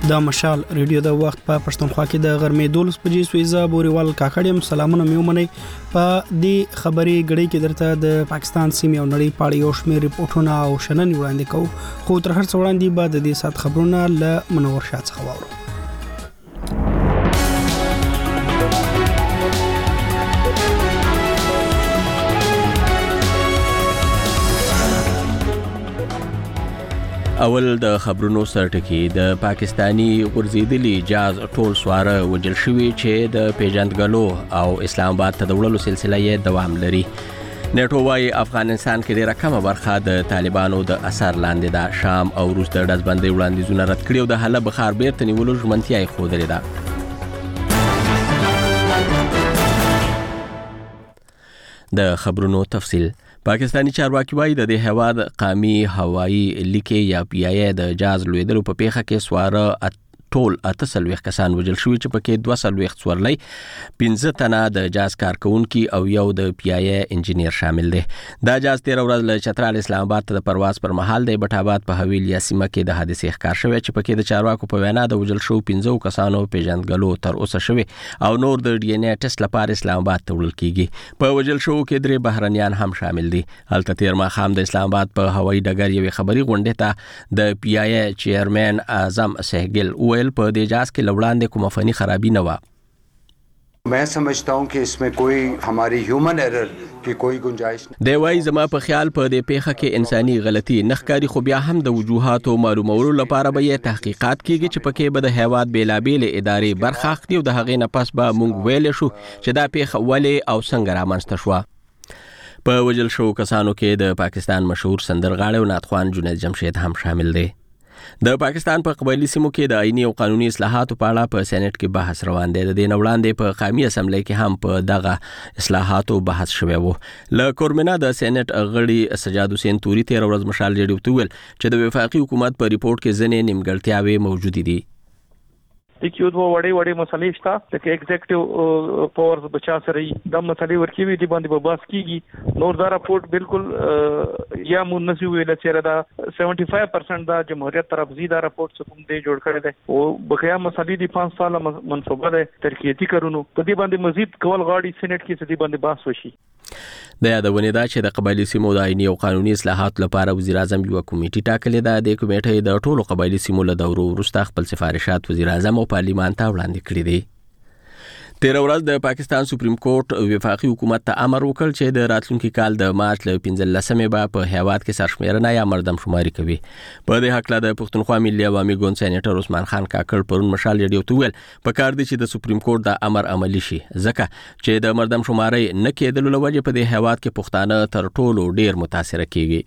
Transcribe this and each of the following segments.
د مشال ریډیو د وخت په پښتونخوا کې د غرمې 12 بجې سویزا بوريوال کاکړم سلامونه میومنه په دې خبري غړي کې درته د پاکستان سیمې او نړۍ پاړې او شمیر ریپورتونه او شنن وړاندې کوو خو تر هر څه وړاندې بعد د دې سات خبرونه ل منور شاه څخه واورو. اول د خبرونو سرټکی د پاکستانی غورځیدلی جاز ټول سواره وجل شوی چې د پیژندګلو او اسلام آباد ته د وړلو سلسله یې دوام لري. نیټو وايي افغانستان کې ډیره کمه برخه د طالبانو د اثر لاندې ده. شام او روس د ډزبندۍ وړاندیزونه رد کړي او د حلب ښار بیرته نیولو ژمنتیا یې ښودلې ده. د خبرونو تفصیل. پاکستانی چارواکي وايي د دې هواد قامي هوایی لیکي یا پی ای د جاز لویدلو په پیخه کې سواره ټول 38 کسان وجل شوی چې پکې 240 سورلۍ 15 تنه د جاز کارکونکي او یو د پی ای انجینیر شامل دي. دا جاز 13 ورځ له چترال اسلام آباد ته د پرواز پر مهال د بټ آباد په حویلیا سیمه کې د حادثې ښکار شوی چې پکې د چارواکو په وینا د وجل شو 15 کسانو پیژندګلو تر اوسه شوی او نور د ډي ان اے ټیسټ لپاره اسلام آباد ته وړل کیږي. په وجل شو کې درې بهرنیان هم شامل دي. هلته تیر ماښام د اسلام آباد په هوایي ډګر یوې خبري غونډې ته د پی ای چیرمن اعظم سهگل په دې جاز کې لوړاندې کومه فني خرابي نه و. मैं समझता हूं कि इसमें कोई हमारी ह्यूमन एरर की कोई गुंजाइश नहीं. دی وايي زما په خیال په دې پیخه کې انساني غلطي نخکاری خو بیا هم د وجوهاتو معلومولو لپاره به یې تحقیقات کیږي چې پکې به د هیواد بیلابیل ادارې برخه اخلي او د هغې نه پس به مونږ ویل شو چې دا پیخه ولې او څنګه رامنځته شوه. په وجل شو کسانو کې د پاکستان مشهور سندرغاړی او نعتخوان جنید جمشید هم شامل دی. د پاکستان په قبایلی سیمو کې د آئینی او قانوني اصلاحاتو په اړه په سېنات کې بحث روان دی. د دې نه وړاندې په قومي اسمبلی کې هم په دغه اصلاحاتو بحث شوی و. له کورمنا د سېنات غړي سجاد حسین توري 13 ورځ مشال ریډیو ته ویل چې د وفاقي حکومت په ریپورت کې ځینې نیمګړتیاوې موجود دي. لیکيو دوه وړي مسلې شته چې ایگزیکټیو پاورز بچا سره د مسلې ورکیوي دي باندې په باس کیږي. نور دا راپورټ بالکل یا منسي ویل چې دا 75% دا جمهوریت طرف زیاده راپورټ څخه دې جوړ کړی دی او بقیا مسلې دي 5 سال منصوبه ده ترکیتی کارونو په دې باندې مزید کول غاړي سېنات کې څه دې باندې باس وشي. د یادونه ده چې د قبایلی سیمو د آئینی او قانوني اصلاحات لپاره وزیر اعظم یو کمیټه ټاکلې ده. د کمیټې د ټولو قبایلی سیمو له دورو وروسته خپل سفارشات وزیر اعظم او پارلیمان ته وړاندې کړي دي. 13 ورځ د پاکستان سپریم کورټ وفاقي حکومت ته امر وکړ چې د راتلونکي کال د مارچ له 15مې به په هیواد کې سرشمیرنه یا مردم شماري کوي. په دې حق له د پښتونخوا ملي عوامي ګوند سېنیټر عثمان خان کاکړ پرون مشال ریډیو ته ویل په کار دي چې د سپریم کورټ د امر عملی شي ځکه چې د مردم شماري نه کېدلو لوجه په دې هیواد کې پښتانه تر ټولو ډیر متاثر کیږي.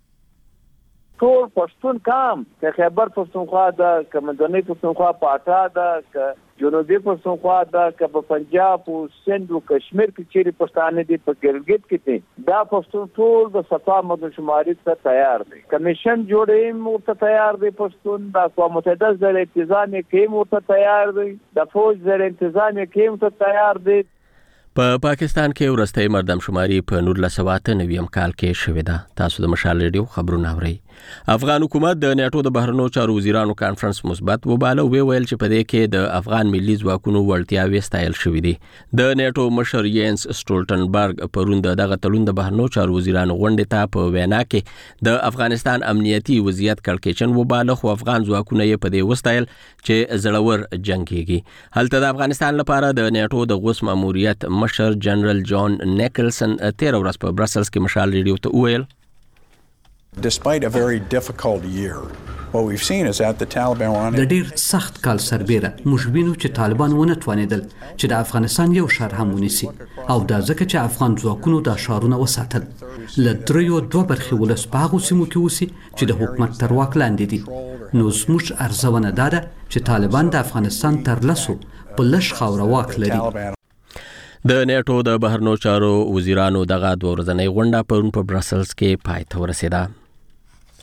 ټول پښتون کام که خیبر پښتونخوا ده که منځنۍ پښتونخوا پاټا ده که جنوبي پښتونخوا ده که په پنجاب او سند او کشمیر کې چیرې پښتانه دي په ګلګت کې دي دا پښتون ټول د صفا مردم شماري ته تیار دي. کمیشن جوړې مو تیار دي پښتون د اقوام متحده ځل انتظام کې مو تیار دي د فوج ځل انتظام کې مو تیار دي. په پاکستان کې ورستۍ مردم شماري په 1999 کال کې شوې ده. تاسو د مشال ریډیو خبرونه اورئ. افغان حکومت د نیټو د بهرنیو چارو وزیرانو کانفرنس مثبت وباله او ویل چې په دې کې د افغان ملي ځواکونو وړتیاوې ستایل شوې دي. د نیټو مشر یینس سټولټنبرګ پرون دغه تړون د بهرنیو چارو وزیرانو غونډې ته په وینا کې د افغانستان امنیتي وضعیت کړکېچن وباله خو افغان ځواکونه یې په دې وستایل چې زړور جنگيږي. هلته د افغانستان لپاره د نیټو د غوث ماموریت مشر جنرال جان نیکلسن 13 ورځ په برسلز کې مشال ریډیو ته ویل Despite a very difficult year, what we've seen is that the Taliban were د ډیر سخت کال سربېره موږ وینو چې طالبان ونه توانېدل چې د افغانستان یو شهر هم ونیسي او دا ځکه چې افغان ځواکونو دا ښارونه وساتل. له دریو دوه برخې ولس په هغو سیمو کې اوسي چې د حکومت تر واک لاندې دي. نو زموږ ارزونه دا ده چې طالبان د افغانستان تر لسو په لږ خاوره واک لري. د نیټو د بهرنیو چارو وزیرانو دغه 2 ورځنۍ غونډه پرون په برسلز کې پای ته ورسېده.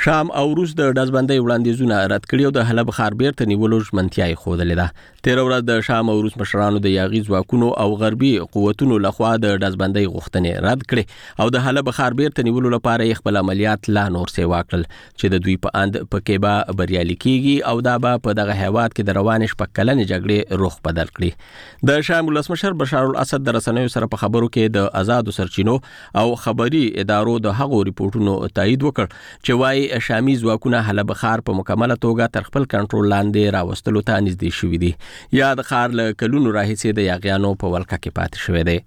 شام او روس د دزبندۍ وړاندیزونه رد کړي او د حلب ښار بیرته نیولو ژمنتیا یې ښودلې ده. تېره ورځ د شام او روس مشرانو د یاغي ځواکونو او غربي قوتونو لخوا د دزبندۍ غوښتنې رد کړي او د حلب ښار بیرته نیولو لپاره یې خپل عملیات لا نور سیوا کړل چې د دوی په اند پکې به بریالي کیږي او دا به په دغه هیواد کې د روانې شپږ کلنې جګړې رخ بدل کړي. د شام ولسمشر بشار الاسد د رسنیو سره په خبرو کې د آزادو سرچینو او خبري ادارو د هغو ریپورتونو تایید وکړ چې وايي شامي ځواکونه حلب ښار په مکمله توګه تر خپل کنټرول لاندې راوستلو ته نږدې شوي دي. یا د ښار له کلونو راهیسې د یاغیانو په ولکه کې پاتې شوی دی.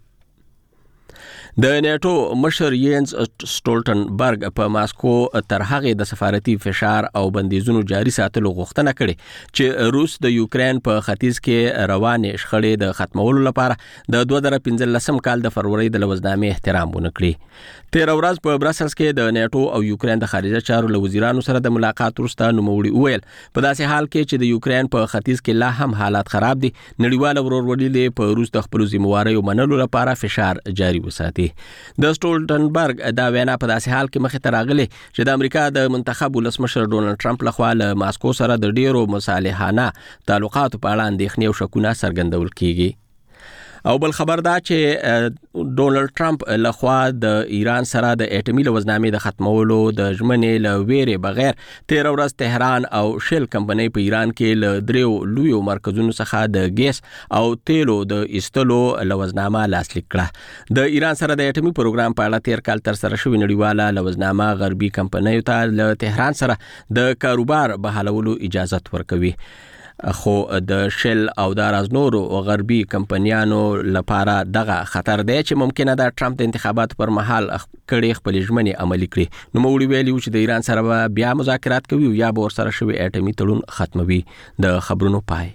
د نیټو مشر یینز سټولټنبرګ په ماسکو تر هغې د سفارتي فشار او بندیزونو جاري ساتلو غوښتنه کړې چې روس د یوکرين په ختیځ کې روانې شخړې د ختمولو لپاره د 2015 کال د فروری د لوزنامې احترام ونه کړي. 13 ورځ په برسلز کې د نیټو او یوکرين د خارجه چارو له وزیرانو سره د ملاقات وروسته نوموړي وویل په داسې حال کې چې د یوکرين په ختیځ کې لا هم حالات خراب دي نړیواله ورورولي په روس د خپل ذمہواریو منلو لپاره فشار جاري وساتي. د سټولټنبرګ دا وینا په داسې حال کې مخې ته راغلي چې د امریکا د منتخب ولسمشر ډونالد ټرمپ لخوا له ماسکو سره د ډیرو مصالحانه تعلقاتو په اړه اندېښنې او شکونه څرګندول کیږي. او بل خبر دا چې ډونالد ټرمپ لخوا د ایران سره د اټومي لوزنامې د ختمولو د ژمنې له ویرې بغیر 13 ورځ تهران او شل کمپنۍ په ایران کې له دریو لویو مرکزونو څخه د ګیس او تیلو د ایستلو لوزنامه لاسلیک کړه. د ایران سره د اټومي پروګرام په اړه 13 کال تر سره شوې نړیواله لوزنامه غربي کمپنیو ته له تهران سره د کاروبار بحالولو اجازه ورکوي. خو د شل او د رازنورو غربي کمپنیانو لپاره دغه خطر دی چې ممکنه ده ټرمپ د انتخاباتو پر مهال کړي خپل ژمنې عملي کړي. نو موږ ویلي چې د ایران سره بیا مذاکرات کوي او یا به ورسره شوی اټومي تړون ختموي. د خبرونو پای.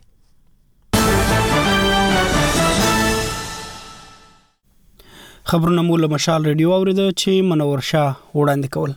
خبرونه مو له مشال ریډیو اوریده چې منور شاه وړاندې کول.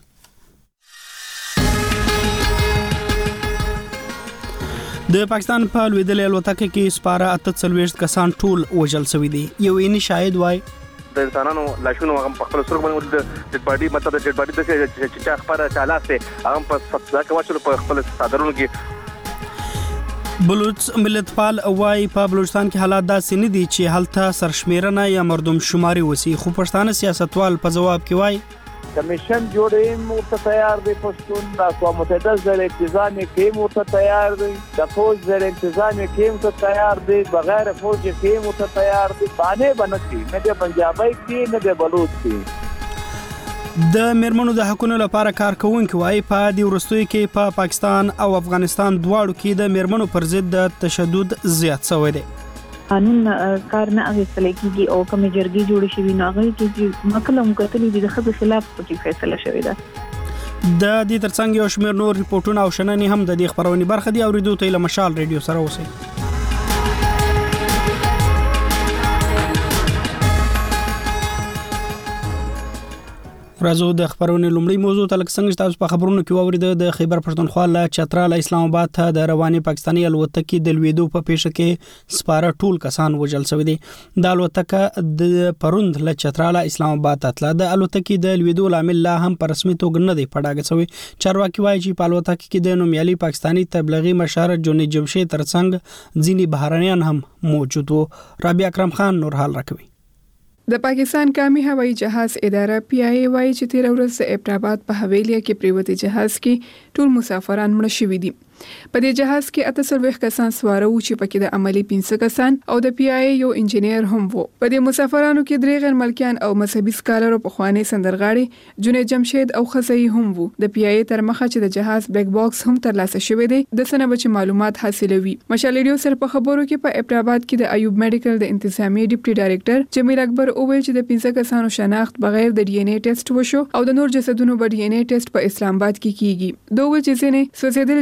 د پاکستان په لویدلې الوتکه کې سپاره 48 کسان ټول وژل شوي دي. یو یې شاهد وای د انسانانو لاشونو هغه په خپل سرګ باندې د ډیډ باډي مطلب د ډیډ باډي د چې خبره چالاسته هغه په ځکه واچو په خپل صادرونو کې. بلوچ ملتپال وای په بلوچستان کې حالات داسې نه دي چې هلته سرشمیرنه یا مردم شماري وسی. خو پښتانه سیاستوال په جواب کې وای کمیشن جوړې مرته تیار دی پښتون د اقوام متحده سره التزام کې مرته تیار دی د فوج سره التزام کې مرته تیار دی بغیر فوج کې مرته تیار دی باندې بنکي نه د پنجابي کې نه د بلوچ کې. د میرمنو د حقوقو لپاره کارکونکو وايي په دې ورستوي کې په پاکستان او افغانستان دواړو کې د میرمنو پر ضد د تشدد زیات شوی دی. قانون کار نه اغیستل کیږي او کوم جرګې جوړې شوی نه غوي چې مکلم کتلې د خبر خلاف په فیصله شوی ده. د دې ترڅنګ یو شمېر نور ریپورتونه او شننې هم د دې خبرونې برخه دي. اوریدو ته له مشال ریډیو سره اوسئ. راځو د خبرونې لومړی موضوع ته څنګه تاسو په خبرونو کې واوریده د خیبر پښتونخوا له چترال اسلام آباد ته د رواني پاکستاني الوتکې د لویدو په پیښه کې سپاره ټول کسان وژل شوی دي. د الوتکه د پروند له چترال اسلام آباد ته د الوتکې د لویدو لامل لا هم په رسمي توګه نه دی پړاګه شوی. چارواکي وایي چې په الوتکه کې د نومیالي پاکستاني تبلیغي مشر جونی جمشید ترڅنګ ځینی بهرانيان هم موجود وو. رابعه اکرم خان نور حال راکوي. د پاکستان قومي هوایي جهاز اداره PIA وایي چې 13 ورځ د ابټاباد په حویلیا کې پریوتی جهاز کې ټول مسافران مړ شوي دي. په دې جهاز کې 48 کسان سواره وو چې پکې د عملی 15 کسان او د PIA یو انجینیر هم وو. په دې مسافرانو کې درې غیر ملکیان او مذهبي سکالر په خواني سندرغاړي جونې جمشید او خزئی هم وو. د PIA تر مخه چې د جهاز بلیک باکس هم ترلاسه شوی دی د سنه بچ معلومات حاصلوي. مشال ریډیو سره په خبرو کې په ابټاباد کې د ایوب میډیکل د انتظامی ډیپټي ډایریکټر جمیل اکبر وویل چې د 15 کسانو شناخت بغیر د DNA ټیسټ وشو او د نور جسدونو په DNA ټیسټ په اسلام آباد کې کیږي. دوه چې ځینې سوځیدل جسدونه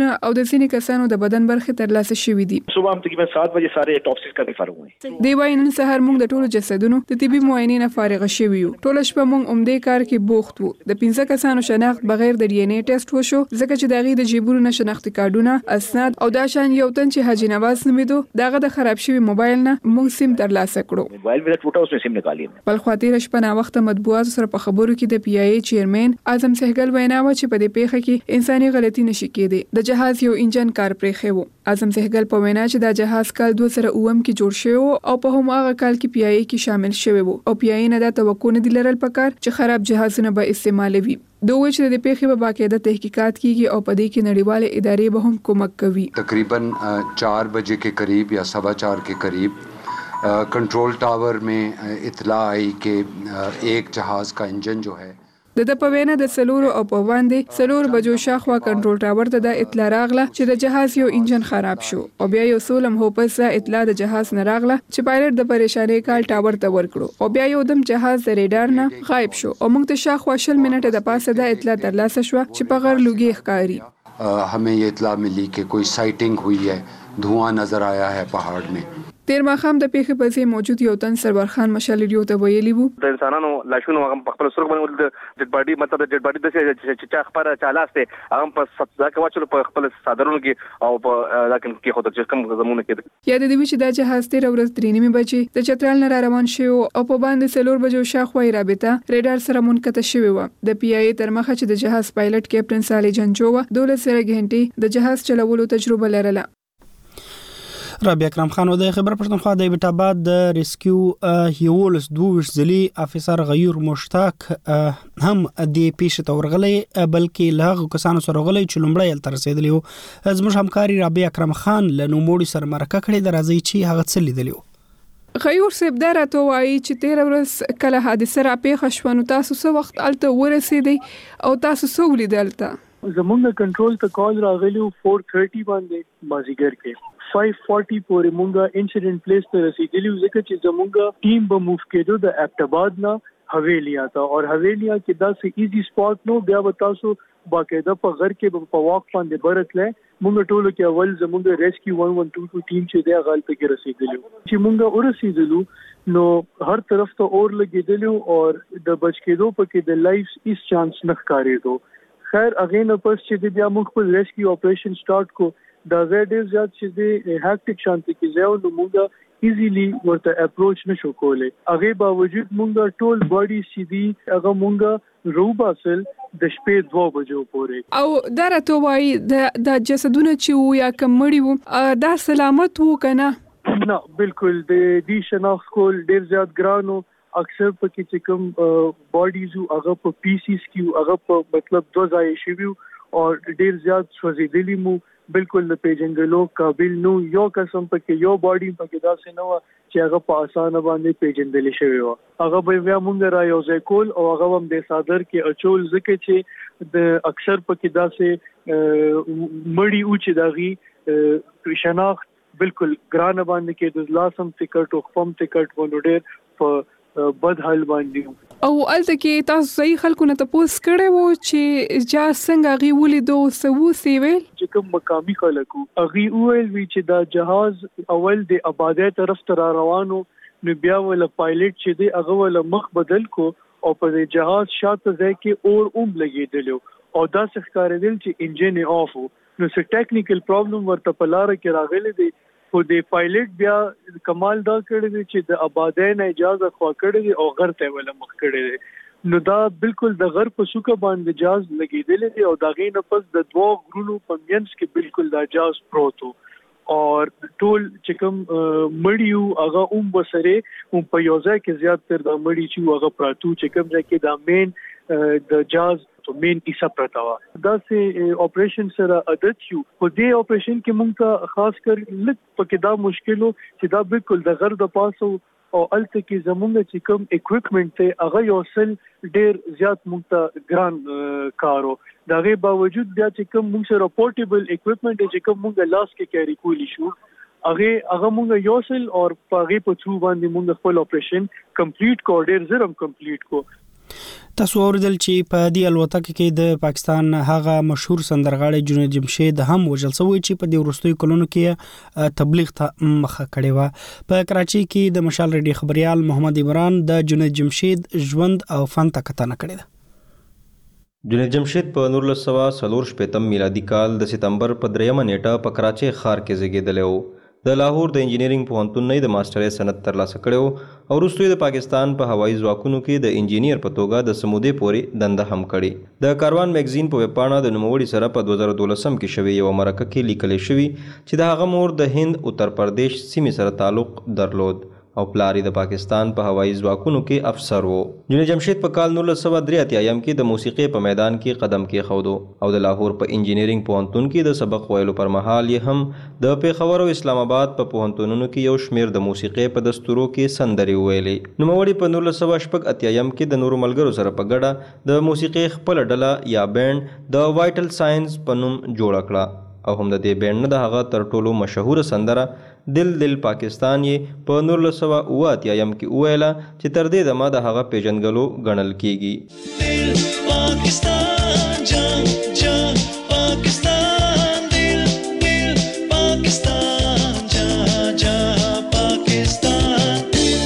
ریپورتونه او د ځینې کسانو د بدن برخې ترلاسه شوې دي. صبح हम तकरीबन 7 बजे सारे ऑटोप्सीज करके फारिग हुए. دی وايي نن سهار موږ د ټولو جسدونو د طبي معاینې نه فارغ شوي یو. ټول شپه موږ عمدې کار کې بوخت وو. د 15 کسانو شناخت بغیر د ډي ان اي ټیسټ وشو ځکه چې دغه د جیبونو نه شناختی کارتونه اسناد او دا شان یو تن چې حاجی نواز نومیدو دغه د خراب شوی موبایل نه موږ سیم ترلاسه کړو. موبایل ویل ټوټه اوس سیم نکالی. بل خاطر شپه نا وخت مطبوعات سره په خبرو کې د پی ای ای چیرمن اعظم سهګل وینا و چې په دې پیښه کې انساني غلطي نشي کېده. د جهاز یو انجن کار پرې خو اعظم سهګل په وینا چې دا جهاز کال 2009 کې جوړ شوی او په هماغه کال کې پی ای ای کې شامل شوی وو او پی ای ای نه دا توقع نه دی لرل پکار چې خراب جهازونه به استعمالوي. دوی چې د پیښې په باقاعده تحقیقات کیږي او په دې کې نړیواله ادارې به هم کومک کوي. तकरीबन 4 बजे के करीब या 4:15 के करीब कंट्रोल टावर में इत्तला आई कि एक जहाज का इंजन जो है د په وینا د سلور او په باندې سلور بجو شاخوا کنټرول ټاور ته د اطلاع راغله چې د جهاز یو انجن خراب شو او بیا یو سولم هو پس اطلاع د جهاز نه راغله چې پایلټ د پریشانی کال ټاور ته ورکړو او بیا یو دم جهاز د ریډار نه غایب شو او موږ ته شاخوا 20 منټه د پاسه د اطلاع ترلاسه شو چې په غیر لوګي ښکاری. हमें ये इत्तला मिली कि कोई साइटिंग हुई है, धुआं नजर आया है पहाड़ में. تیر ماخام د پیښې په ځای موجود یو تن سرور خان مشال ریو ته ویلی وو د انسانانو لاشونو هغه په خپل سرګ باندې د ډډ باډي مطلب د ډډ باډي د چې خبره چالاسته هغه په سبزا کې واچلو په خپل صادرونو کې او په لکه کې خو د کوم زمونه کې یا د دې چې د جهاز تیر ورځ درېنیمه بجې د چترال نه روان شو او په باندې سلور بجو شاخوي رابطه ریډار سره منقطع شوی و. د پی ای تر مخه چې د جهاز پایلټ کیپټن صالح جنجو 12 غنټې د جهاز چلولو تجربه لرله. رابعه اکرم خان د خبر پښتونخوا د ایبټ آباد د ریسکیو هیولس 22 ځلی افسر غیر مشتاق هم د پیښه تورغلې بلکې لاغه کسانو سره غلې چې لومړی تل رسیدلی او زموږ همکاري رابعه اکرم خان له نوموړي سره مرکه کړې د راځي چې هغه څه لیدلی. غیور صاحب دا راته وایي چې 13 ورځ کله حادثه را پیښه شو نو تاسو څه وخت الته ورسېدی او تاسو څه ولیدل؟ زمونږ کنټرول ته کال راغلی 4:30 باندې مازیګر کې 5:40 پورې مونږه انسیډنٹ پلیس ته رسیدلی ځکه چې زمونږ ټیم به موف کېدو د اپټاباد نه حویلیا ته او حویلیا کې دا سه ایزی سپاٹ نو بیا به تاسو باقاعده په غر کې په واک باندې برتله مونږ ټولو کې اول زمونږ ریسکیو 1122 ټیم چې دی غلط کې رسیدلی چې مونږ ورسېدلو نو هر طرف ته اور لګیدلو او د بچ کېدو پکې د لایف اس چانس نه ښکارېدو. خیر اغه نه پس چې بیا موږ خپل ریسکیو اپریشن سٹارټ کو دا زیډ زیات چې د هیکټیک شانتي کې ځاو نو موږ ایزیلی ورته اپروچ نشو کولای. هغه باوجود موږ ټول باډي سیدي هغه موږ روباسل د شپې 2 بجو پورې او دا راته وایي د جسدونه چې یا کمړی وو دا سلامت وو کنه؟ نه بالکل د دې شناخت کول ډیر زیات ګرانو. اکثر پکې چې کوم باډیز هغه په پی سیز کې هغه په مطلب 2 ځای شوی او ډیر زیات سوځېدلی مو بالکل د پیژنګلو قابل نو یو قسم پکې یو باډي پکې داسې نه و چې هغه په اسانه باندې پیژندل شوی و. هغه به بیا مونږ را یو ځای کول او هغه هم د صادر کې اچول ځکه چې د اکثر پکې داسې مړی او چې دغه شناخت بالکل ګران باندې کې د لاسم ټیکټ او خپم ټیکټ ونډیر په بد حال باندې او الته کې تاسو صحیح خلکو نه تاسو کړه وو چې جا څنګه غي ولیدو سوو سیویل چې کوم مقامی خلکو اغي ویل وی چې دا جهاز اول د آبادی طرف ته روانو نو بیا ول پایلټ چې دی هغه ول مخ بدل کو او په جهاز شاته ځای کې اور لګیدلو او دا ښکارېدل چې انجن آف نو څه ټیکنیکل پرابلم ورته په لار کې راغلی دی خو د پایلټ بیا کمال دا کړی دی چې د آبادی نه اجازه خوا کړی دی او غر ته ولا مخ کړی دی نو دا بالکل د غر په سوکه باندې جاز لګیدل دي او دا غي نه پس د 2 غرونو په منځ کې بالکل دا جاز پروت او ټول چې کوم مړیو هغه بسره په یوځای کې زیات تر د مړی چې هغه پراتو چې کوم ځای کې دا مین د جاز تو مین ایسا پرتاوا دا سه اپریشن سره عادت یو په دې اپریشن کې مونږ ته خاص کر لږ پکې دا مشکلو چې دا بالکل د غر د پاسو او الته کې زمونږ چې کوم اکوپمنٹ ته هغه یو سل ډیر زیات مونږ ته ګران کارو دغه باوجود بیا چې کوم مونږ سره پورټیبل اکوپمنٹ چې کوم مونږ لاس کې کیری کولی شو هغه مونږ یو سل او په هغه په ثرو باندې مونږ خپل اپریشن کمپلیټ کو ډیر زرم کمپلیټ کو. تاسو اوریدل چې په دې الوتکه کې د پاکستان هغه مشهور سندرغاړی جنید جمشید هم وژل شوی چې په دې وروستیو کلونو کې تبلیغ ته مخه کړې و. په کراچي کې د مشال ریډیو خبريال محمد عمران د جنید جمشید ژوند او فن ته کتنه کړې ده. جنید جمشید په 1940 میلادي کال د سپتمبر په 3 نیټه په کراچي ښار کې زیږیدلی و. د لاهور د انجینرینګ پوهنتون نه د ماسترۍ سند ترلاسه کړی او وروسته د پاکستان په هوایي ځواکونو کې د انجینیر په توګه د سمودې پورې دنده هم کړې. د کاروان میګزین په ویبپاڼه د نوموړي سره په 2012 کې شوې یو مرکه کې لیکل شوی چې د هغه مور د هند اتر پردیش سیمې سره تعلق درلود او پلاری د پاکستان په هوایي ځواکونو کې افسر وو. جنید جمشید په کال 1983 کې د موسیقي په میدان کې قدم کېښود او د لاهور په انجینرینګ پوهنتون کې د سبق ویلو پر مهال یې هم د پیښور او اسلام آباد په پوهنتونونو کې یو شمیر د موسیقي په دستورو کې سندرې ویلې. نوموړي په 1988 کې د نورو ملګرو سره په ګډه د موسیقي خپل ډله یا بینډ د وایټل ساينس په نوم جوړ کړه او هم د دې بینډ نه د هغه تر ټولو مشهور سندره دل دل پاکستان یې په 1988 کې وویله چې تر دې دمه د هغه پیژنګلو ګڼل کیږي. دل پاکستان جان جان پاکستان دل دل پاکستان جان جان پاکستان.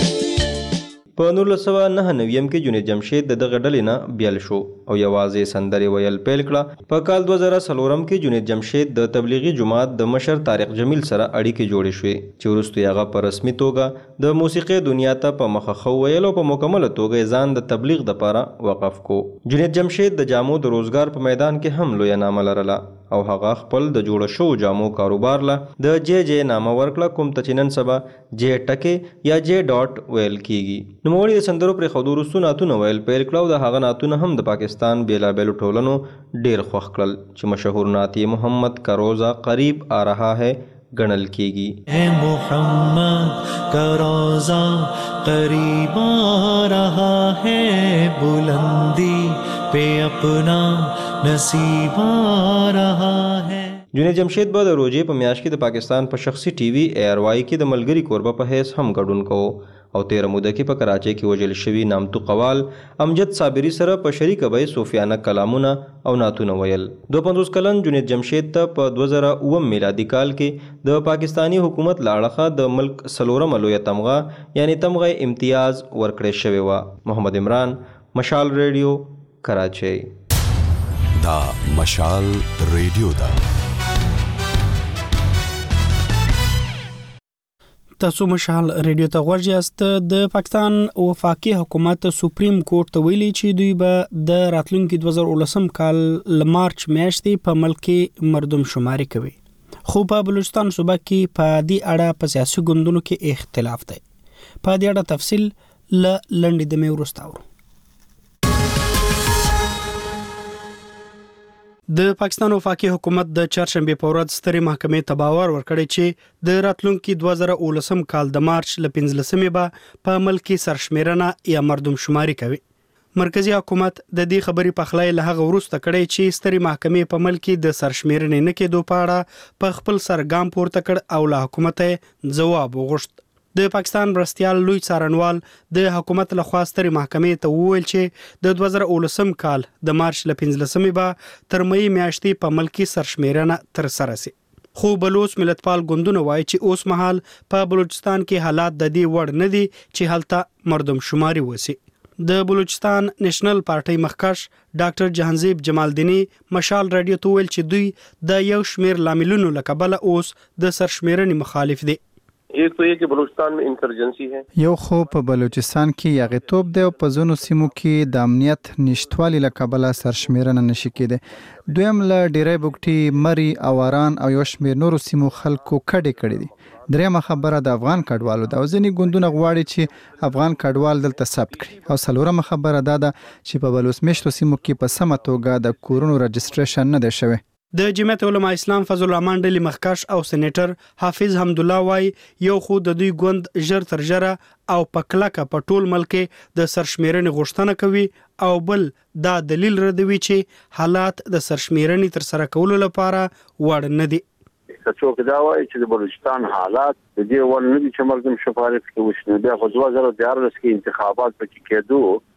په 1999 کې جنید جمشید د دغه ډلې نه بیل شو او یوازې سندرې ویل پیل کړه. په کال 2004 کې جنید جمشید د تبلیغي جماعت د مشر طارق جمیل سره اړیکې جوړې شوې چې وروسته هغه په رسمي توګه د موسیقي دنیا ته په مخه خو ویل او په مکمله توګه ځان د تبلیغ لپاره وقف کو. جنید جمشید د جامو د روزګار په میدان کې هم لوی نامه لرله او هغه خپل د جوړ شو جامو کاروبار له د جے جے نامه ورکړه کوم ته چې نن سبا جے ټکي یا جے ډاټ ویل کیږي. نوموړي د سندرو پر خودو وروسته نعتونه ویل پیل کړه او د هغه نعتونه هم د پاکستان بیلابیلو ټولنو ډیر خوښ کړل چې مشهور نعت محمد کا روزہ قریب آ رہا ہے گنل کیږي. اے محمد کا روزہ قریب آ رہا ہے بلندی پہ اپنا نصیب آ رہا ہے. جنید جمشید به د روزې په میاشت کې د پاکستان په شخصي ټي وي ایر واي کې د ملګری کوربه په حیث هم ګډون کوو او 13 موده کې په کراچۍ کې وژل شوي نامتو قوال امجد صابری سره په شریکه به صوفیانه کلامونه او نعتونه ویل. 52 کلن جنید جمشید ته په 2009 میلادي کال کې د پاکستانی حکومت لاړخه د ملک سلورمه لویه تمغه یعنی تمغه امتیاز ورکړی شوی و. محمد عمران، مشال ریډیو، کراچۍ. دا مشال ریډیو دا تاسو مشال ریډیو ته غوږ یاست. د پاکستان وفاقي حکومت سپریم کورټ ته ویلي چې دوی به د راتلونکي 2019 کال ل مارچ میاشتې په ملک کې مردم شماري کوي. خو په بلوچستان صوبه کې په دې اړه په سیاسي ګوندونو کې اختلاف دی. په دې اړه تفصیل ل لنډې د میورستاو. د پاکستان وفاقي حکومت د چهارشنبه په ورځ سترې محکمې ته باور ورکړی چې د راتلونکي 2019 کال د مارچ ل 15مې به په ملک کې سرشمیرنه یا مردم شماري کوي. مرکزی حکومت د دې خبرې په خلای له هغه وروسته کړی چې سترې محکمې په ملک کې د سرشمیرنې نه کېدو په اړه په خپل سر ګام پورته کړ او له حکومت ځواب وغوښت. د پاکستان مرستیال لوی څارنوال د حکومت له خوا سترې محکمې ته وویل چې د 2019 کال د مارچ ل 15مې به تر مې میاشتې په ملک کې سرشمیرنه ترسره شي. خو بلوچ ملتپال ګوندونه وایي چې اوس مهال په بلوچستان کې حالات د دې وړ نه دي چې هلته مردم شماري وسی. د بلوچستان نېشنل پارټي مخکښ ډاکټر جهانزیب جمالدینی مشال رادیو ته ویل چې دوی د یو شمیر لاملونو لکبله اوس د سرشمیرنې مخالف دي. ایک تو یہ کہ بلوچستان میں انسرجنسی ہے. یو خو په بلوچستان کې یاغیتوب دی او په ځینو سیمو کې د امنیت نشټوالي له کبله سرشمیرنه نشي کېدی. دویم له ډیری بوکټي مری اواران او یو شمیر نورو سیمو خلکو کړي دي. دریمه خبره د افغان کډوالو د ځینې ګوندونه غواړي چې افغان کډوال دلته ثبت کړي او څلورمه خبره دا ده چې په بلوچ میشتو سیمو کې په سمه توګه د کورونو رجسټریشن نه دی شوی. د جمعیت علماء اسلام فضل الرحمن ډلې مخکښ او سېنیټر حافظ حمدالله وای یو خو د دوی ګوند ژر تر ژره او په کلکه په ټول ملک د سرشمیرنې غوښتنه کوي او بل دا دلیل ردوي چې حالات د سرشمیرنې تر سره کولو لپاره وړ نه دي. څوک دا وایي چې د بلوچستان حالات د دې ول نه دي چې مردم شفارت کې وشنه. بیا په 2014 کې انتخابات پکې کېدو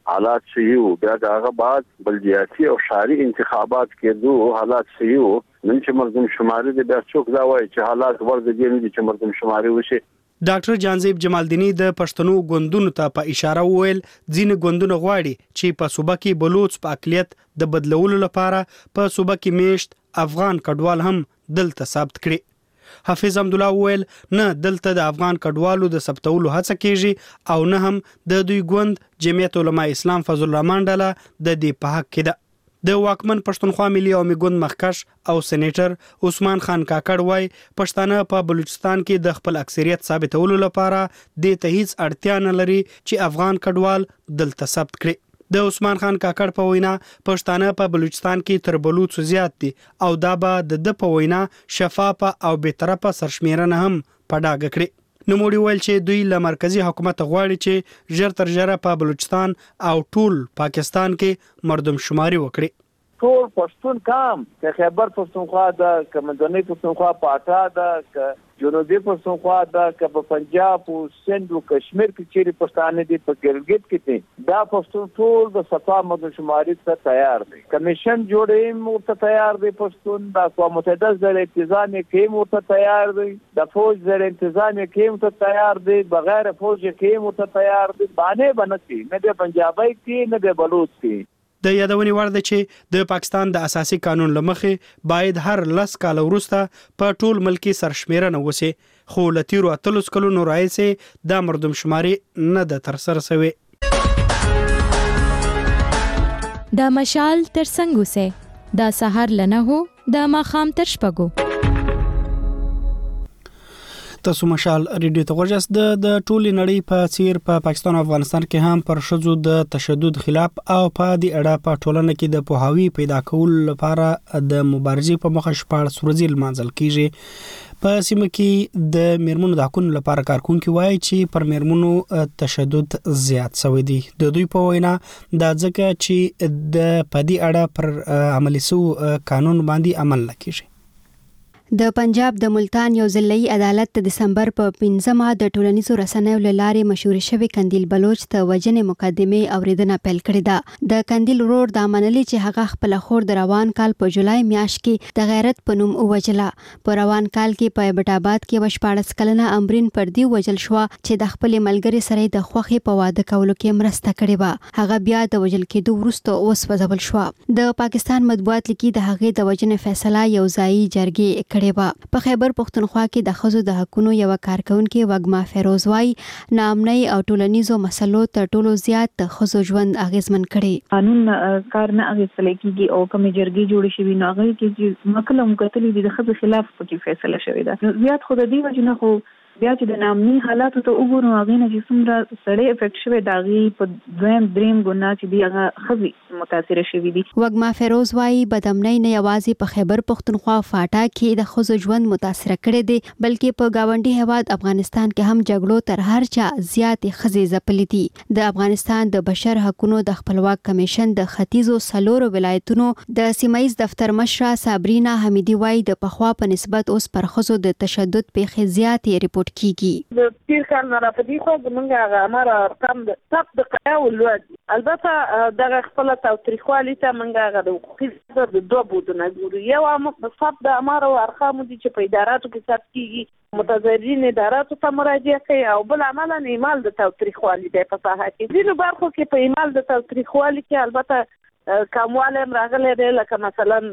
حالات صحیح وو بیا دغه بعد بلدیاتي او شهري انتخابات کېدو حالات صحیح وو نن چې مردم شماري د بیا څوک دا وایي چې حالات ورته دي نه چې مردم شماري وشي. ډاکټر جانزیب جمالدینی د پښتنو ګوندونو ته په اشاره وویل ځینې ګوندونه غواړي چې په صوبه کې بلوچ په اقلیت د بدلولو لپاره په صوبه کې میشت افغان کډوال هم دلته ثبت کړي. حافظ حمدالله وویل نه دلته د افغان کډوالو د ثبتولو هڅه کیږي او نه هم د دوی ګوند جمعیت علماء اسلام فضل الرحمن ډله د دې په حق کې ده. د واکمن پښتونخوا ملي عوامي ګوند مخکښ او سېنیټر عثمان خان کاکړ وای پښتانه په بلوچستان کې د خپل اکثریت ثابتولو لپاره د ته هیڅ اړتیا نه لري چې افغان کډوال دلته ثبت کړي. د عثمان خان کاکړ په وینا پښتانه په بلوچستان کې تر بلوچ زیات دي او دا به د په وینا شفافه او بی‌طرفه سرشمیرنه هم په ډاګه کړي. نوموړي ویل چې دوی له مرکزی حکومت غواړي چې ژر تر ژره په بلوچستان او ټول پاکستان کې مردم شماري وکړي. ټول پښتون کام که خیبر پښتونخوا ده که منځنۍ پښتونخوا پاټا ده که جنوبي پښتونخوا ده که په پنجاب او سند او کشمیر کې چیرې پښتانه دي په ګلګت کې دي دا پښتون ټول د صفا مردم شماري ته تیار دي. کمیشن جوړې مرته تیار دي پښتون د اقوام متحده زر انتظام کې مرته تیار دي د فوج زر انتظام کې مرته تیار دي بغیر فوج کې مرته تیار دي باندې بنتي نه د پنجابي کې نه د بلوچ کې. د یادونې وړ ده چې د پاکستان د اساسي قانون لمخې باید هر 10 کال وروسته په ټول ملکی سرشمیرنه وشي خو لتیرو 30 کلونو راځي د مردم شماري نه د تر سره شوی. د مشال تر څنګه سه د سحر لنه هو د ماخام تر شپګو تاسو مشال ریډیو ته غوښتل د ټولې نړۍ په څیر په پاکستان او افغانستان کې هم پر شذو د تشدد خلاف او په دې اړه په ټولنه کې د پوهاوی پیدا کول لپاره د مبارزې په مخه شپږ ورځې لمانځل کیږي. په سیمه کې د میرمنو د حقوقو لپاره کارکونکو وایي چې پر میرمنو تشدد زیات شوی دی. د دوی په وینا دا ځکه چې د پدې اړه پر عملي سو قانون باندې عمل نکېږي. د پنجاب د ملتان یو ځلې عدالت د دسمبر په 15مه د ټولنیزو رسنیو لارې مشهور شوی قندیل بلوچ ته وجنې مقدمه اوریدنه پیل کړې ده. د قندیل ورور د منلي چې هغه خپل خور د روان کال په جولای میاشت کې د غیرت په نوم وجله. په روان کال کې په بټاباد کې وشپاړس کلنه امرین پردي وجل شو چې د خپل ملګری سره د خوخي په واده کولو کې مرسته کړې و. هغه بیا د وجل کېدو وروسته وسوځول شو. د پاکستان مطبوعات لیکي د هغې د وجنې فیصله یو ځای جرګې په خیبر پښتونخوا کې د ښځو د حقوقو یو کارکونکو وګما فیروز وای نامنۍ او ټولنیزو مسلو تر ټولو زیات د ښځو ژوند اغیزمن کړي. قانون کار نه اغیزل کیږي او کوم جرګې جوړ شي نه هغه کې مکلم کتلې د ښځو خلاف پکې فیصله شوې ده. زیات خود دی وجنه خو بیا چې د نامنۍ حالات ته وګورو هغه نه چې څومره سړی افیکټ شوی داغي په دویم دریم ګناه چې دی هغه خزي متاثر شوی دي. وګما فیروز وای بدامنۍ نه یوازې په خیبر پښتونخوا فاټا کې د ښځو ژوند متاثر کړي دي بلکې په گاونډي هیواد افغانستان کې هم جګړو تر هر چا زیات خزي ځپلې دي. د افغانستان د بشر حقوقو د خپلواک کمیشن د ختیځو سلورو ولایتونو د سیمایي دفتر مشره صابرینا حمیدی وای د پخوا په نسبت اوس پر ښځو د تشدد په زیاتې ریپورت کیږي. د تیر کال نه راپدې خو زمونږ هغه امر ارقام د تپ د قیاو لوړ البته دغه خپل تاریخوالي ته مونږ هغه د حقوقي د دوه بودونه ګورو. یو صف د امر او ارقام دي چې په اداراتو کې ثبت کیږي متضررین اداراتو ته مراجعه کوي او بل عملا ایمال د تاریخوالي د فصاحت کې ځینو برخو کې په ایمال د تاریخوالي کې البته کمواله راغلي دی لکه مثلا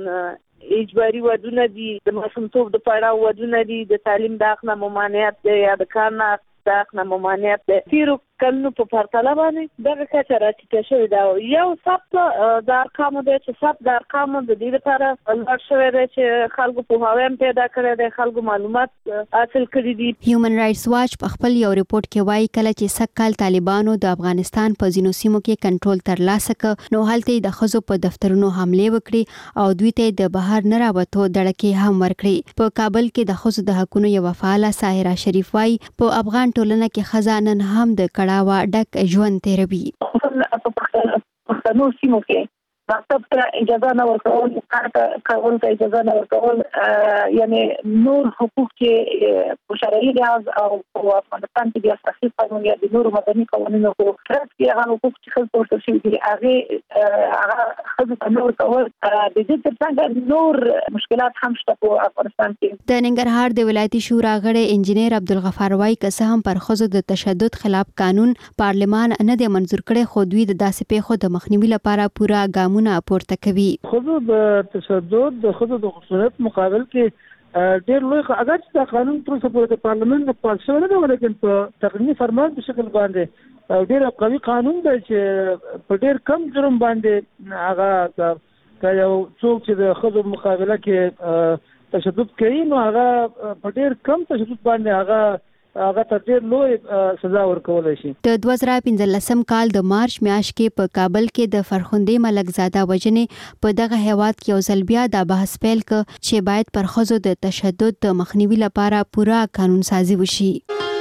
اجباري ودونه دي د ماشومتوب د پړاو ودونه دي د تعلیم د حق نه ممانعت دی یا د کار نه د حق نه ممانعت دی. تیرو کلونو په پرتله باندې دغه کچه راټیټه شوې ده. یو ثبت د ارقامو دی چې ثبت د ارقامو د دې لپاره لوړ شوی دی چې خلکو پوهاوی هم پیدا کړی دی خلکو معلومات حاصل کړي دي. هیومن رائټس واچ په خپل یو ریپورت کې وایي کله چې سږ کال طالبانو د افغانستان په ځینو سیمو کې کنټرول ترلاسه کړ نو هلته د ښځو په دفترونو حمله وکړي او دوی ته د بهر نه راوتو دړکې هم ورکړي. په کابل کې د ښځو د حقوقو یو فعاله ساحره شریف وایي په افغان ټولنه کې ښځه نن هم د کړاوه ډک ژوند تیروي. پښتنو سیمو کې مکتب اجازه نه ورکول، کار کول ته اجازه نه ورکول، یعنی نور حقوق چې په شرعي لحاظ او په افغانستان کې د اساسي قانون یا د نور مدني قوانینو په ترڅ کې هغه حقوق چې خلک ورته شي دي هغه خلک ته نور کول د دې ترڅنګ نور مشکلات هم شته په افغانستان کې. د ننګرهار د ولایتي شورا غړی انجینیر عبدالغفار وایي که څه هم پر ښځو د تشدد خلاف قانون پارلمان نه دی منظور کړی، خو دوی د داسې پیښو د مخنیوي لپاره پوره ګامونه پورته کوي. ښځو د تشدد د ښځو د خصوصیت مقابل کې ډېر لوی اگر چې دا قانون تر اوسه پورې د پارلمان نه پاس شوی نه دی، ولیکن په تقنیني فرمان په شکل باندې ډېر قوي قانون دی چې په ډېر کم جرم باندې هغه که یو څوک چې د ښځو مقابله کې تشدد کوي نو هغه په ډېر کم تشدد باندې هغه ته ډېر لوی سزا ورکولی شي. د 2015 کال د مارچ میاشت کې په کابل کې د فرخندې ملک زاده وژنې په دغه هیواد کې یو ځل بیا دا بحث پیل کړ چې باید پر ښځو د تشدد د مخنیوي لپاره پوره قانون سازي وشي.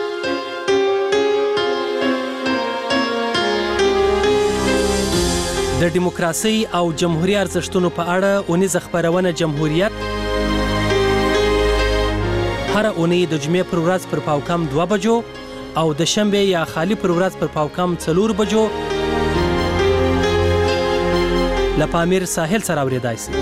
د دیموکراسي او جمهوریت ارزښتونو په اړه اونیزه خبرونه جمهوریت هر اونۍ د جمعې پر ورځ پر پاوکم 2 بجو او د شنبه یا خالی پر ورځ پر پاوکم 4 بجو له پامیر ساحل سره اوریدای شي.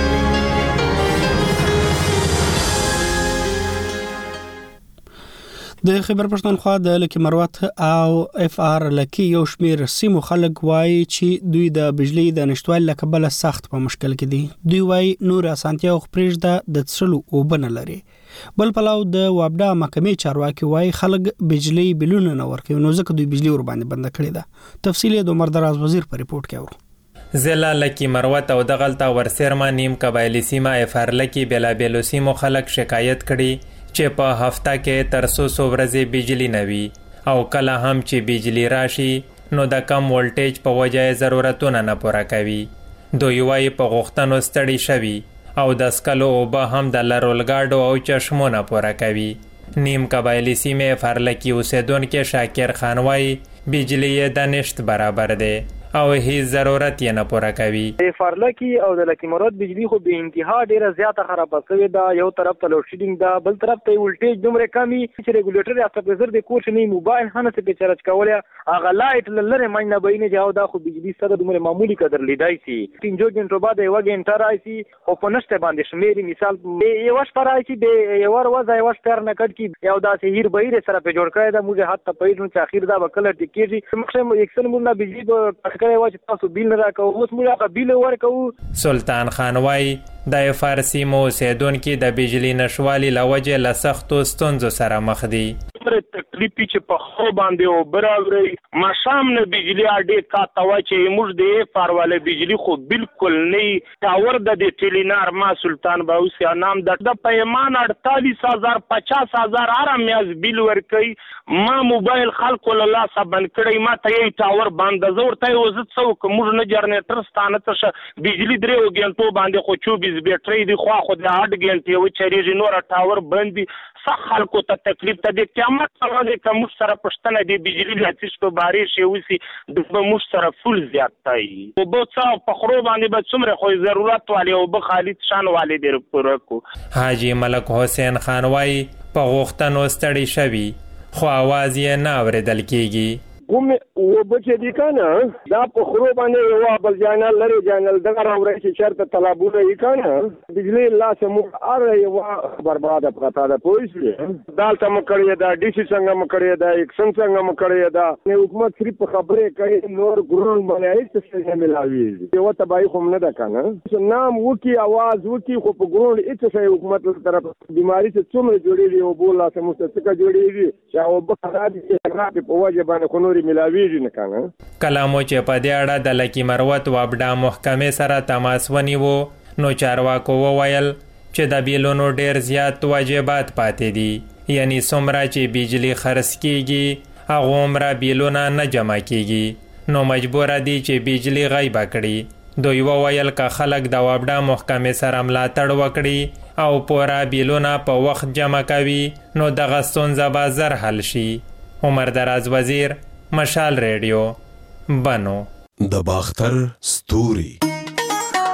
د خیبر پښتونخوا د لکه مروت او اف آر لکه یو شمیر سیمو خلک وایي چې دوی د بجلی د نشټوالي لکبل سخت په مشکل کې دي. دوی وایي نور اسانتیا او پرېږده د څلو وبنه لري. بل پلاو د وابډا محکمې چارواکي وایي خلک بجلی بلونه نه ورکوي، نو ځکه دوی بجلی ور باندې بند کړی ده. تفصیل د عمر دراز وزیر په ریپورت کې اورو. ضلع لکی مروت او دغلطه ورسرما نیم قبایلی سیمه افر لکی بلا بیلو سیمو خلک شکایت کړي چې په هفته کې تر 100 ورځې بجلی نه وي او کله هم چې بجلی راشي نو د کم ولټیج په وجه ضرورتونه نه پوره کوي. دوی وایي په غوښتنو ستړي شوي او د سکلو اوبه هم د لرولګاډو او چشمو نه پوره کوي. نیم قبایلی سیمه فرلکی اوسیدونکو شاکر خان وایي بجلی د نشت برابر دی او هیڅ ضرورت یې نه پوره کوي. فرلکی او د لکی مراد بجلی خو به انتها ډیره زیاته خراب شوې ده. یو طرف ته لوډ شیډینګ ده، بل طرف ته ولټیج دومره کمی چې ریګولیټر یا سپیزر د کور شنی موبایل هنه څه په چارج کوله هغه لایټ لره مې نه بینه جاو دا خو بجلی سره دومره معمولی قدر لیدای شي. 3 غنټو بعد یو غنټه راځي او په نشته باندې شمیري مثال یو شپه راځي به یو ورځ یو شپه نه کټ کی یو داسې هیر بهیر سره په جوړ کړی دا موږ حتی په یوه چې اخیر دا وکړه ټیکېږي مخکې یکسن مونږه بجلی په کړی و چې تاسو بیل راکو اوس موږ بیل ورکو. سلطان خان وای د فارسی مو سیدونکو د بجلی نشوالي لوجه لسختو ستونزو سره مخ دي. تکلیفي چې په خو باندې او برابرۍ مشام نه بجلی اډې کا توا چې موږ د فارواله بجلی خو بالکل نه ټاور د ټیلینار ما سلطان باوسی نام د پیمان 48000 50000 آرام میاز بیل ورکي. ما موبایل خلکو له لاس باندې کړی ما ته یې ټاور باندې زور ته وزت سو کوم نه جنریټر ستانه ته بجلی درې وګنټو باندې خو 24 بیټری دی خو د 8 غنټې و چریږي نور ټاور باندې صح خلکو ته تکلیف ته د قیامت سره د کوم سره پښتنه دی بجلی لاتیش په باري شي وسی د مش سره فل زیات تای او بوڅا په خرو باندې به څومره خو ضرورت والی او به خالد شان والی دی پوره کو. حاجی ملک حسین خان وای په غوښتنو ستړي شوی خو आवाज یې نه اوریدل کیږي. کوم و بچی دی کنه دا په خرو باندې یو بل جانل لري جانل دغه راوړی چې شرط طلبونه یې کنه بجلی الله سمو اره یو برباد پتا ده پولیس دالته مکړی دا ډي سي څنګه مکړی دا اکشن څنګه مکړی دا حکومت صرف خبرې کوي نور ګرون باندې هیڅ څه نه ملاوي یو تبعی خو نه ده کنه نام وکي आवाज وکي خو په ګرون هیڅ څه حکومت طرف بیماری څه څومره جوړیږي او بولا سمو څه جوړیږي چې او په خراب په وجه باندې خو ملاویږي نه کنه. کلامو چې په دې اړه د لکی مروت وابډا محکمې سره تماس ونیو نو چارواکو وویل چې د بیلونو ډیر زیات واجبات پاتې دي، یعنی څومره چې بجلی خرڅ کیږي هغه عمره بیلونه نه جمع کیږي نو مجبور دي چې بجلی غیب کړي. دوی وویل که خلک د وابډا محکمې سره ملاتړ وکړي او پورا بیلونه په وخت جمع کوي نو دغه ستونزه به زر حل شي. عمر دراز وزیر، مشال ریډیو، بنو. د باختر ستوري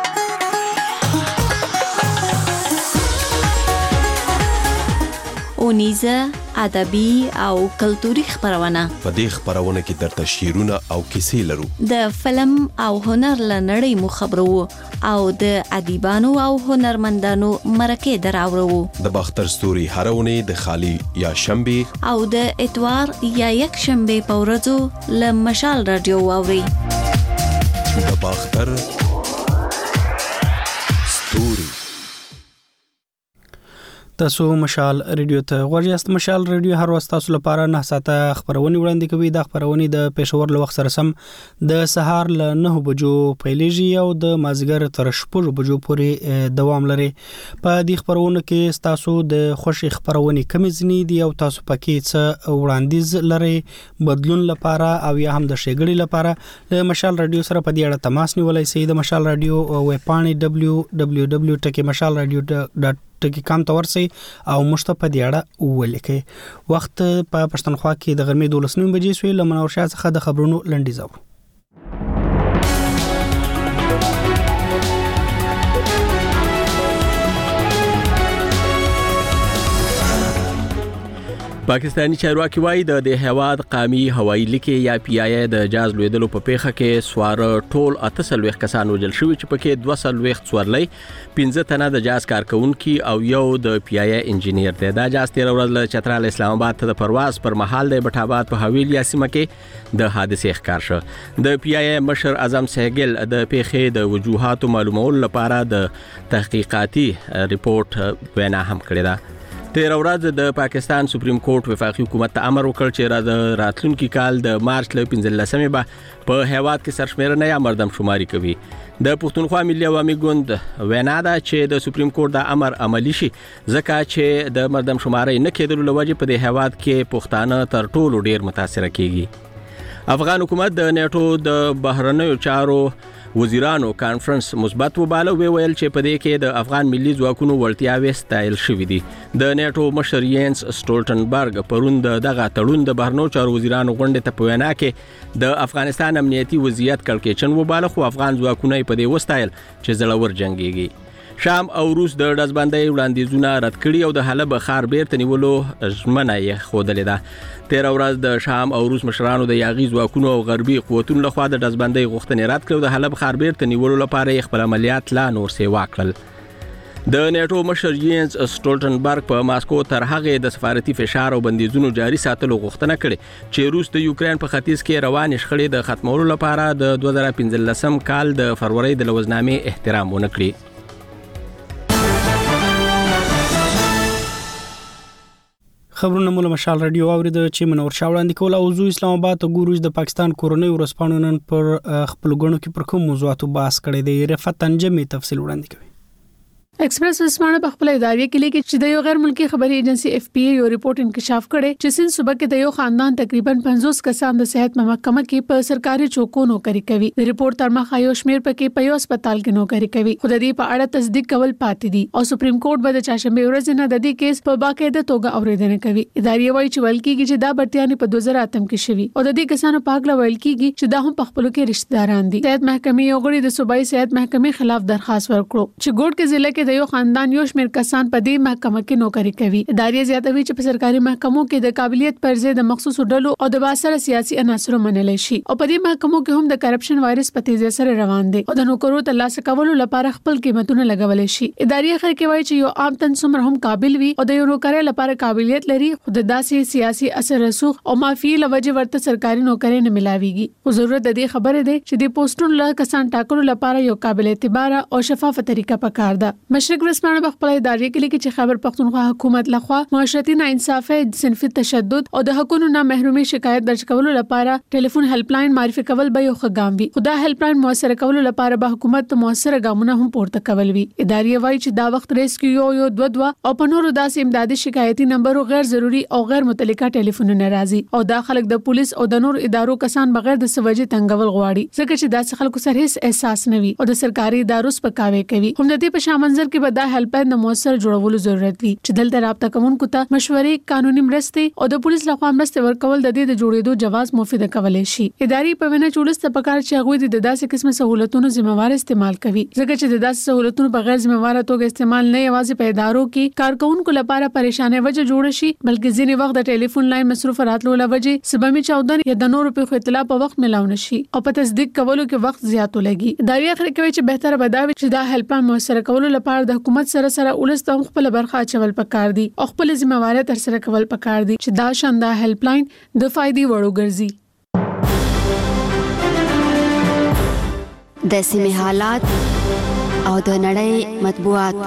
اونیزه، ادبي او کلتوري خبرونه. په دې خبرونه کې درته شعرونه او کیسې لرو. د فلم او هنر لنړۍ مو خبرو او د ادیبانو او هنرمندانو مرکه دراوړو. د باختر ستوري هرونه د خالی یا شنبه او د اتوار یا یک شنبه په ورځو له مشال رادیو واوري. د باختر ستوري. تاسو مشال ریډیو ته غوړی است. مشال ریډیو هر وخت تاسو لپاره 9 ساعته خبرونه وړاندې کوي. د خبرونه د پېښور له وخت سره سم د سهار له 9 بجو پیلېږي او د مازیګر تر 6 بجو پورې دوام لري. په دې خبرونه کې تاسو د خوشي خبرونه کمی ځنی دي او تاسو پکې څه وړاندیز لري بدلون لپاره او یا هم د شګړې لپاره له مشال ریډیو سره په دې اړه تماس نیولای شئ. د مشال ریډیو ویب پاڼې www.mashalradio.com ته ورسئ او مشته په دې اړه ولیکئ. وخت په پښتونخوا کې د غرمې 12 بجې سوی لمنور شاه څخه د خبرونو لنډیز اورو. پاکستانی چارواکي وایي د هواد قامي هوایي لیکي یا پی آی ای د جاز لویدلو په پیخه کې سوار ټول 38 کسان وجل شوی چې پکې 240 سوارلۍ 15 تنه د جاز کارکونکو او یو د پی آی ای انجینیر دی. دا جاز 13 ورځ له چترال اسلام آباد ته د پرواز پر مهال د بټاباد په حویلیا سیمه کې د حادثې ښکار شو. د پی آی ای مشر اعظم سهګل د پیخه د وجوهاتو معلومول لپاره د تحقیقاتي ریپورت وینا هم کړې ده. 13 ورځ د پاکستان سپریم کورټ وفاقي حکومت ته امر وکړ چې راتلونکي کال د مارچ له 15مې به په هیواد کې سرشمیرنه یا مردم شماري کوي. د پښتونخوا ملي عوامي ګوند وینا ده چې د سپریم کورټ د امر عملی شي ځکه چې د مردم شماري نه کېدلو لوجه په دې هیواد کې پښتانه تر ټولو ډیر متاثر کیږي. افغان حکومت د نیټو د بهرنیو چارو وزیرانو کانفرنس مثبت وباله ویل چې په دې کې د افغان ملي ځواکونو ورتیاوي ستایل شوې دي. د نیټو مشر یینس سټولټنبرګ پرون دغه تړون د بهرنیو چارو وزیرانو غونډه ته په وینا کې د افغانستان امنیتي وضعیت کړکېچن وباله خو افغان ځواکونه په دې وستایل چې زړور جنگيږي. شام او روس د دزبندۍ وړاندیزونه رد کړي او د حلب ښار بیرته نیولو ژمنه یې ښودلې ده. 13 ورځ د شام او روس مشرانو د یاغي ځواکونو او غربي قوتونو لخوا د دزبندۍ غوښتنې رد کړې او د حلب ښار بیرته نیولو لپاره یې خپل عملیات لا نور سیوا کړل. د نیټو مشر یینس سټولټنبرګ په ماسکو تر هغه د سفارتي فشار او بندیزونو جاري ساتلو غوښتنه کړې چې روس د یوکرين په ختیځ کې روان شخړې د ختمولو لپاره د 2015 کال د فروری د لوزنامې احترام ونه کړي. خبرونه مول مشال رادیو اوریدل چې منور شاه وړاندې کول او زو اسلام آباد ته ګورو د پاکستان کورونی ورسپانو نن پر خپل غونو کې پر کوم موضوعاتو بحث کړي دی. رفعت تنجمي تفصیل وړاندې کوي. ایکسپریس ورسپانه په خپل ادارې کې لیکي چې د یو غیر ملکی خبري ایجنسی اف پی ای یو ریپورت انکشاف کړي چې سن صبح کې د یو خاندان تقریبا 50 کسان د صحت محکمه کې په سرکاري چوکو نوکری کوي. د ریپورت تر مخه یو شمیر پکې په یو هسپتال کې نوکری کوي. خو د دې په اړه تصدیق کول پاتې دي او سپریم کورټ به د چاشنبه ورځ نه د دې کیس په باقاعده توګه اوریدنه کوي. ادارې وایي چې ولکیږي چې دا بټیانې په 2008 کې شوي او د دې کسانو په اړه ولکیږي چې دا هم په خپل کې رشتہ داران دي. صحت محکمې یو غړي د صوبایي صحت محکمې خلاف درخواست ورکړو چې ګوډ کې ضلع کې د یو خاندان شمیر کسان په دې محکمه کې نوکری کوي. ادارې زیاتوي چې په سرکاري محکمو کې د قابلیت پر ضد د مخصوصو ډلو او د باسره سیاسي عناصرو منل شي او په دې محکمو کې هم د کرپشن وایرس په تیزی سره روان دي او د نوکرو ترلاسه کولو لپاره خپل قیمتونه لګول شي. ادارې اخر کې وایي چې یو عام تن څومره هم قابل وي او د یو نوکر لپاره قابلیت لري خو د داسې سیاسي اثر رسوخ او مافي لوجه ورته سرکاري نوکری نه ملاويږي. خو ضرورت د دې خبره ده چې د پوسټونو له کسان ټاکلو لپاره یو قابل اعتبار او شفاف طریقه پکار ده. مشرق ورسپانه خپل ادارې کې لیکي چې خیبر پختونخوا حکومت لخوا معاشرتي ناانصافي صنفي تشدد او د حقوقو نه محرومي شکایت درج کولو لپاره ټلیفون هیلپ لاین معرفي کول به یو ښه وي. خدا هیلپ لاین موثر کولو لپاره به حکومت موثر ګامونه هم پورته کول وي. ادارې وایي چې دا وخت ریسکیو یو 22 او په نورو داسې امدادي شکایتي نمبرو غیر ضروري او غیر متعلقه ټلیفونونه راځي او دا خلک د پولیس او د نور ادارو کسان بغیر د سوجي تنګول غواړي ځکه چې داسې خلکو سره هیڅ احساس نه وي او د سرکاري ادارو سپکاوي کوي. هم د دې په شامنځر سر کې به دا هیلپ لاین د موثر جوړولو ضرورت وي چې دلته رابطه کوونکو ته مشورې، قانوني مرستې او د پولیس لخوا مرستې ورکول د دې د جوړېدو جواز مفید کولای شي. اداري په وینا چې ولست په کار چې هغه د داسې قسمه سہولتونو ذمہوار استعمال کوي ځکه چې د داسې سہولتونو بغیر ذمہوار توګه استعمال نه یوازې په ادارو کې کارکونکو لپاره پریشانه وجه جوړ شي بلکې ځینې وخت د ټلیفون لاین مصروف راتلو لوجه سبمي چاودن یا د نورو په اطلاع په وخت ملاو نشي او په تصدیق کولو کې وخت زیات لګي. اداري اخر کوي چې بهتره بداوي چې دا هیلپ لاین موثر کولو لپاره د حکومت سره ولست خپل برخه چول پکار دي او خپل ذمہوار تر سره کول پکار دي چې دا شاندا هیلپ لاین د فائدې وړو ګرځي. د سیمې حالات او د نړۍ مطبوعات.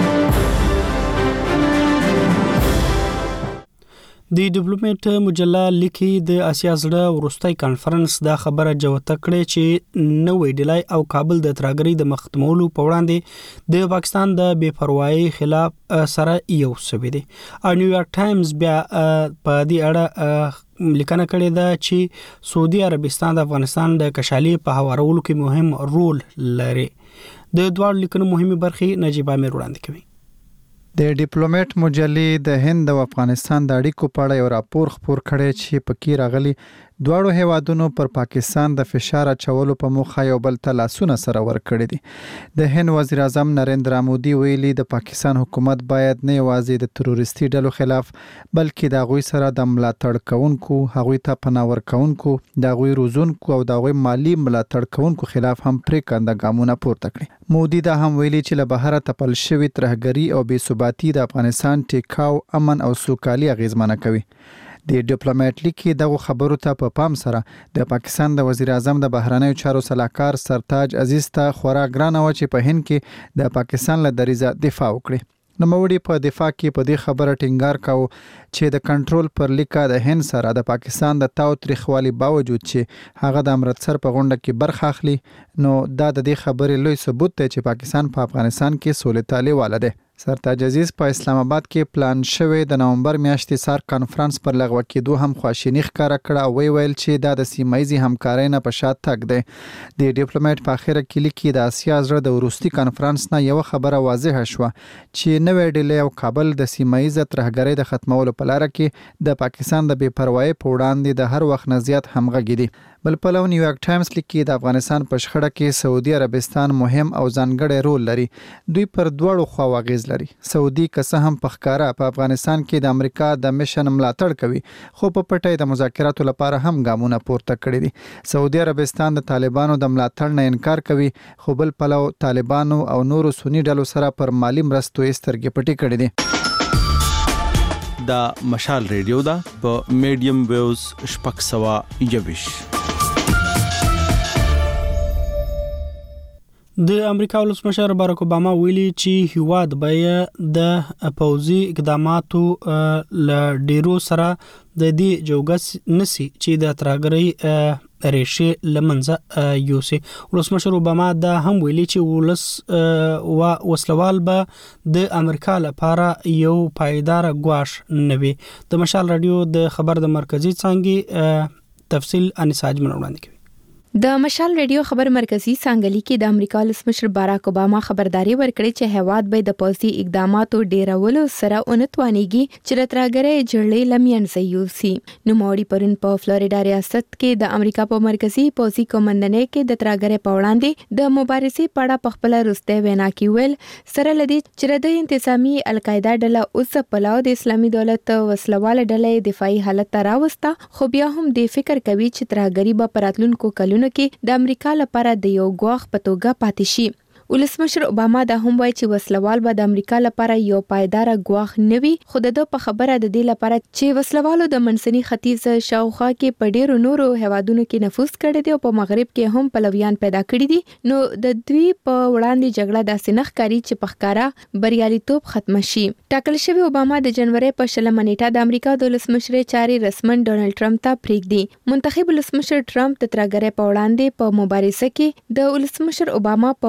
د ډیپلوماټ مجله لیکي د اسیا زړه ورستۍ کانفرنس دا خبره جوته کړې چې نوې ډیلای او کابل د ترهګرۍ د مختمولو په وړاندې د پاکستان د بے پروايي خلاف سره یو سوي دي. نیویارک ټایمز بیا په دې اړه لیکنه کړې ده چې سعودي عربستان د افغانستان د کشالي په هوارولو کې مهم رول لري. د دوه لیکنو مهمه برخې نجيب امیر وړاندې کوي. د ډیپلوماټ مجلې د هند او افغانستان د اړیکو په اړه یو راپور خپور کړی چې پکې راغلي دواړو هیوادونو پر پاکستان د فشار اچولو په موخه یو بل ته لاسونه سره ورکړي دي. د هند وزیر اعظم نریندرا مودي ویلي د پاکستان حکومت باید نه یوازې د تروریستي ډلو خلاف بلکې د غوي سره د ملاتړ کوونکو، هغوی ته پناه ورکوونکو، د غوي روزونکو او د غوي مالی ملاتړ کوونکو خلاف هم پریکنده ګامونه پورته کړي. مودي دا هم ویلي چې له بهره تپل شوی ترهګري او بې ثباتي د افغانستان ټیکاو، امن او سوکالي اغیزمنه کوي. د ډیپلوماټ لیکي دغه خبرو ته په پام سره د پاکستان د وزیر اعظم د بهرنیو چارو سلاکار سرتاج عزیز ته خورا ګرانه و چې په هند کې د پاکستان له دریزه دفاع وکړي. نوموړي په دفاع کې په دې خبره ټینګار کاوه چې د کنټرول پر لیکه د هند سره د پاکستان د تاو تریخوالي باوجود چې هغه د امرتسر په غونډه کې برخه اخلي نو دا د دې خبرې لوی ثبوت دی چې پاکستان په افغانستان کې سولې تالي واله دی. سرتاج عزیز په اسلام آباد کې پلان شوی د نومبر میاشتې سار کانفرنس پر لغوه کېدو هم خواشینی ښکاره کړه او ویل چې دا د سیمایي همکارۍ نه په شا تګ دی. د ډیپلوماټ په اخره کې لیکي د اسیا زړه د وروستي کانفرنس نه یو خبره واضحه شوه چې نوې ډیلې او کابل د سیمایي ترهګرۍ د ختمولو په لار کې د پاکستان د بے پروايي په وړاندې د هر وخت نه زیات همغږي دي. بل پلو نیویارک ټایمز لیکي د افغانستان په شخړه کې سعودي عربستان مهم او ځانګړی رول لري. دوی پر دواړو خواو اغیز لري. سعودي که څه هم په ښکاره په افغانستان کې د امریکا د میشن ملاتړ کوي خو په پټۍ د مذاکراتو لپاره هم ګامونه پورته کړي دي. سعودي عربستان د طالبانو د ملاتړ نه انکار کوي خو بل پلو طالبانو او نورو سنی ډلو سره پر مالی مرستو سترګې پټې کړي دي. دا مشال ریډیو دا په میډیم ویوز شپږ سوه یویش. د امریکا ولسمشر باراک اوباما ویلي چې هیواد به د پوځي اقداماتو ل ډیرو سره د دې جوګس نسی چې د ترهګرۍ ریشه لمنځه یوسي. ولسمشر اوباما دا هم ویلي چې وسلوال به د امریکا لپاره یو پایدار ګواښ نه وي. د مشال رادیو د خبر د مرکزی څنګه تفصیل انساج منوړاندې کوي. د مشال ریډیو خبر مرکزی څنګه کې د امریکا ولسمشر باراک اوباما خبرداري ورکړي چې هیواد به د پوځي اقداماتو ډیرولو سره اونتوانيږي چې ترهګرۍ جړلې لمینځي یوسي. نو موري پرون په فلوریډا ریاست کې د امریکا په مرکزی پوځي کمانډنۍ کې د ترهګرۍ په وړاندې د مبارزې په اړه په خپل وروسته وینا کې ویل سره لدی چې د انتظامی القاعده ډله اوس په لاو د اسلامي دولت وسلواله ډلې دفاعي حالت راوسته خو بیا هم د فکر کوي چې ترهګرۍ به پراتلونکو کلونو کې د امریکا لپاره د یو ګواښ په توګه پاتې شي. ولسمشر اوباما دا هم وایي چې وسلوال به د امریکا لپاره یو پایدار ګواښ نه وي خو د په خبره د دې لپاره چې وسلوالو د منځني ختیځ شاوخوا کې په ډیرو نورو هوادونو کې نفوذ کړی دی او په مغرب کې هم پلویان پیدا کړی دي نو د دوی په وړاندې جګړه داسې نه ښکاري چې په ښکارا بریالیتوب ختم شي. ټاکل شوی اوباما د جنوري په 20 نیټه د امریکا د ولسمشر چاري رسمن ډونالد ټرمپ ته پریږدي. منتخب ولسمشر ټرمپ د ترهګرۍ په وړاندې په مبارزه کې د ولسمشر اوباما په کړنلاري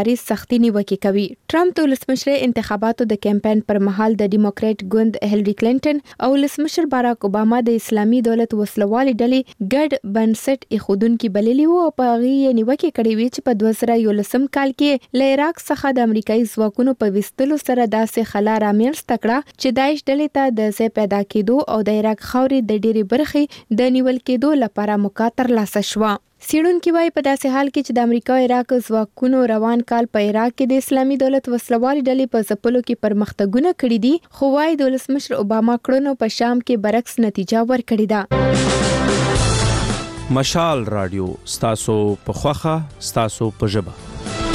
لاري سختي نیوکه کوي. ټرمپ د ولسمشر انتخاباتو د کمپاین پر مهال د ډیموکرات ګوند هیلری کلینټن او ولسمشر باراک اوباما د اسلامي دولت وسلوالي ډلې ګډ بنسټ ایښودونکي بللي وو او په هغې نیوکه کړې وي چې په 2011 کال کې له عراق څخه د امریکایي ځواکونو په وستلو سره داسې خلا رامنځته کړه چې داعش ډلې ته د ځای پیدا کېدو او د عراق خاورې د ډېرې برخې د نیول کېدو لپاره موقع ترلاسه شوه. څېړونکي وایي په داسې حال کې چې د امریکا او عراق ځواکونو روان کال په عراق کې د اسلامي دولت وسلوالي ډلې په ځپلو کې پرمختګونه کړي دي، خو وایي د ولسمشر اوباما کړنو په شام کې برعکس نتیجه ورکړې ده. مشال رادیو ستاسو په خوخه ستاسو په ژبه.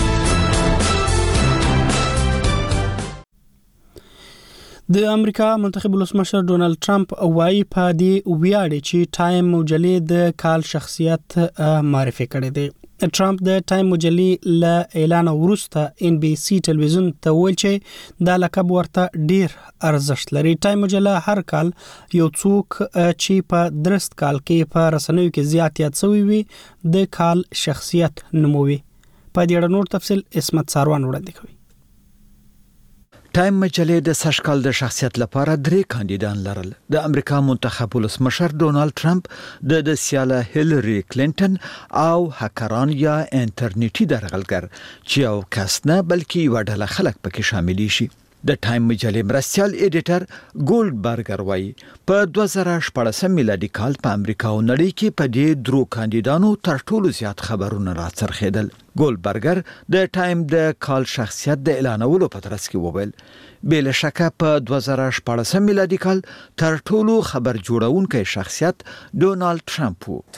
د امریکا منتخب ولسمشر ډونالد ټرمپ وایي په دې ویاړي چې ټایم مجلې د کال شخصیت معرفي کړی دی. ټرمپ د ټایم مجلې له اعلان وروسته ان بي سي ټلویزیون ته ویل چې دا لقب ورته ډیر ارزښت لري. ټایم مجله هر کال یو څوک چې په درست کال کې په رسنیو کې زیات یاد شوی وي د کال شخصیت نوموي. په دې اړه نور تفصیل اسمت ساروان وړاندې کوي. ټایم مجلې د سږکال د شخصیت لپاره 3 کاندیدان لرل. د امریکا منتخب ولسمشر ډونالد ټرمپ، د سیاله هیلری کلینټن او هکران یا انټرنیټي درغلګر چې یو کس نه بلکې یو ډله خلک پکې شامل شي. د ټایم مجلې مرستیال ایډیټر ګولډبرګر وایي په 2014 میلادي کال په امریکا او نړۍ کې په دې 3 کاندیدانو تر ټولو زیات خبرونه راڅرخېدل. ګولډبرګر د ټایم د کال شخصیت د اعلانولو په ترڅ کې وویل بل شکه په 2014 میلادي کال تر ټولو خبر جوړونکی شخصیت ډونالد ټرمپ وو.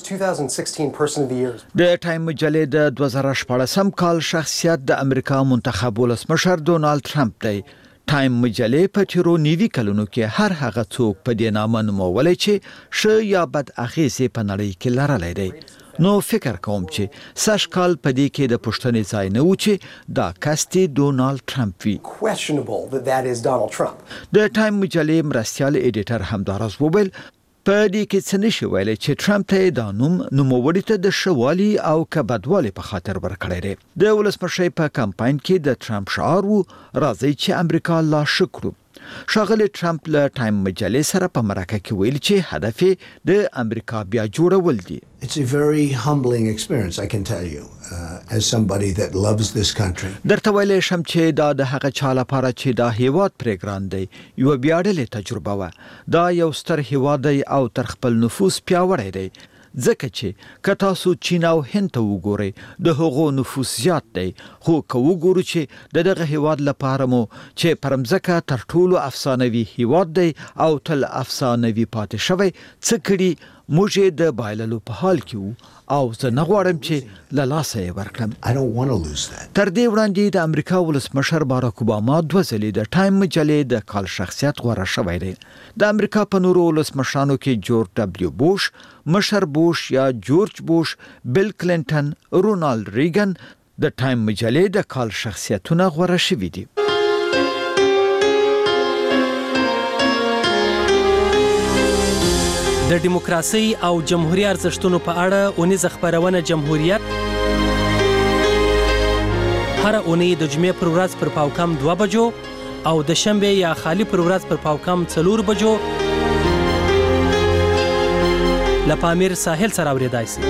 د ټایم مجلې د 2014 کال شخصیت د امریکا منتخب ولسمشر ډونالد ټرمپ دی. ټایم مجلې په تیرو 90 کلونو کې هر هغه څوک په دې نامه نومولی چې ښه یا بد اغېزې په نړۍ کې لرلی دی. نو فکر کوم چې سږکال په دې کې د پوښتنې ځای نه و چې دا کس ډونالد ټرمپ وي. د ټایم مجلې مرستیال ایډیټر همداراز وویل په دې کې څه نشي ویلی چې ټرمپ ته دا نوموړي ته د ښه والي او که بدوالي په خاطر ورکړی دی. د ولسمشرۍ په کمپاین کې د ټرمپ شعار و راځئ چې امریکا لا ښه کړو. ښاغلی ټرمپ له ټایم مجلې سره په مرکه کې ویل چې هدف یې د امریکا بیا جوړول دي. It's a very humbling experience, I can tell you, as somebody that loves this country. درته ویلی شم چې دا د هغه چا لپاره چې دا هیواد پرې ګران دی یوه ویاړلې تجربه وه. دا یو ستر هیواد دی او تر خپل نفوس پیاوړی دی. ځکه چې که تاسو چین او هند ته وګورئ د هغو نفوس زیات دی، خو که وګورو چې د دغه هیواد لپاره مو چې پر مځکه تر ټولو افسانوي هیواد دی او تل افسانوي پاتې شوی څه کړي، موږ یې د بایللو په حال کې وو او زه نه غواړم چې له لاسه یې ورکړم. تر دې وړاندې د امریکا ولسمشر باراک اوباما 2 ځلې د ټایم مجلې د کال شخصیت غوره شوی دی. د امریکا په نورو ولسمشرانو کې جورج ډبلیو بوش، مشر بوش یا جورج بوش، بل کلینټن، رونالد ریګن د ټایم مجلې د کال شخصیتونه غوره شوي دي. د دیموکراسي او جمهوریت ارزښتونو په اړه اونیزه خبرونه جمهوریت هر اونۍ د جمعې پر ورځ پر پاوکم 2 بجو او د شنبه یا خالی پر ورځ پر پاوکم 4 بجو له پامیر ساحل سره اوریدای شي.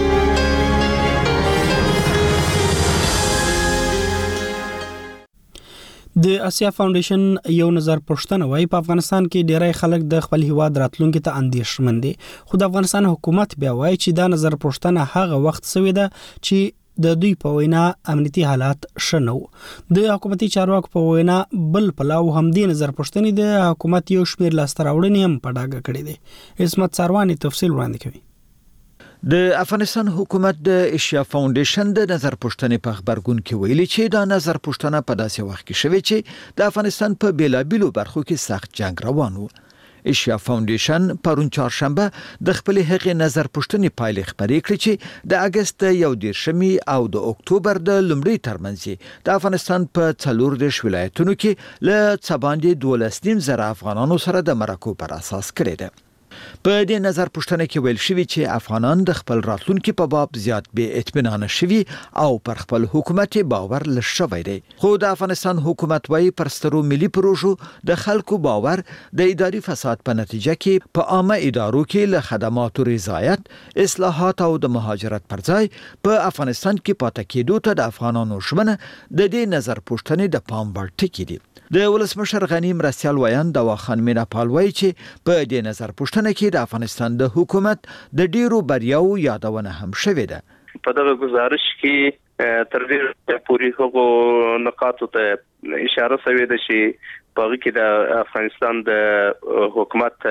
د اسیا فاونډیشن یو نظر پوښتنه وایي په افغانستان کې ډیری خلک د خپل هیواد راتلونکي ته اندېښمن دي، خو د افغانستان حکومت بیا وایي چې دا نظر پوښتنه هغه وخت شوې ده چې د دوی په وینا امنیتي حالات ښه نه وو. د حکومتي چارواکو په وینا بل پلاو همدې نظر پوښتنې د حکومت یو شمېر لاسته راوړنې هم په ډاګه کړې دي. اسمت ساروان تفصیل وړاندې کوي. د افغانستان حکومت د ایشیا فاونډیشن د نظر پوښتنې په خبرګون کې ویلي چې دا نظر پوښتنه په داسې وخت کې شوې چې د افغانستان په بیلابیلو برخو کې سخت جنگ روان و. ایشیا فاونډیشن پرون چهارشنبه د خپل هغې نظر پوښتنې پایلې خبرې کړې چې د اگست 11 او د اکتوبر د لومړۍ ترمنځ د افغانستان په 14 ولایتونو کې له څه باندې 12.5 زره افغانانو سره د مرکو پر اساس کړې ده. په دې نظر پوښتنه کې ویل شوی چې افغانان د خپل راتلونکي په باب زیات بې اطمینان شوي او پر خپل حکومت باور لږ شوی دی. خو د افغانستان حکومت وايي پر سترو ملي پروژو د خلکو باور د اداري فساد په نتیجه کې په عامه ادارو کې له خدماتو رضایت، اصلاحات او د مهاجرت پر ځای په افغانستان کې پاتې کېدو ته د افغانانو ژمنه د دې نظر پوښتنې د پام وړ ټکی دي. د ولسمشر غنی مرستیال ویان دواخان میناپال وایي چې په دې نظر پوښتنه کې د افغانستان د حکومت د ډیرو بریاو یادونه هم شوې ده. په دغه گزارش کې تر ډیره پوری هغو نقاطو ته اشاره شوې ده چې په هغه کې د افغانستان د حکومت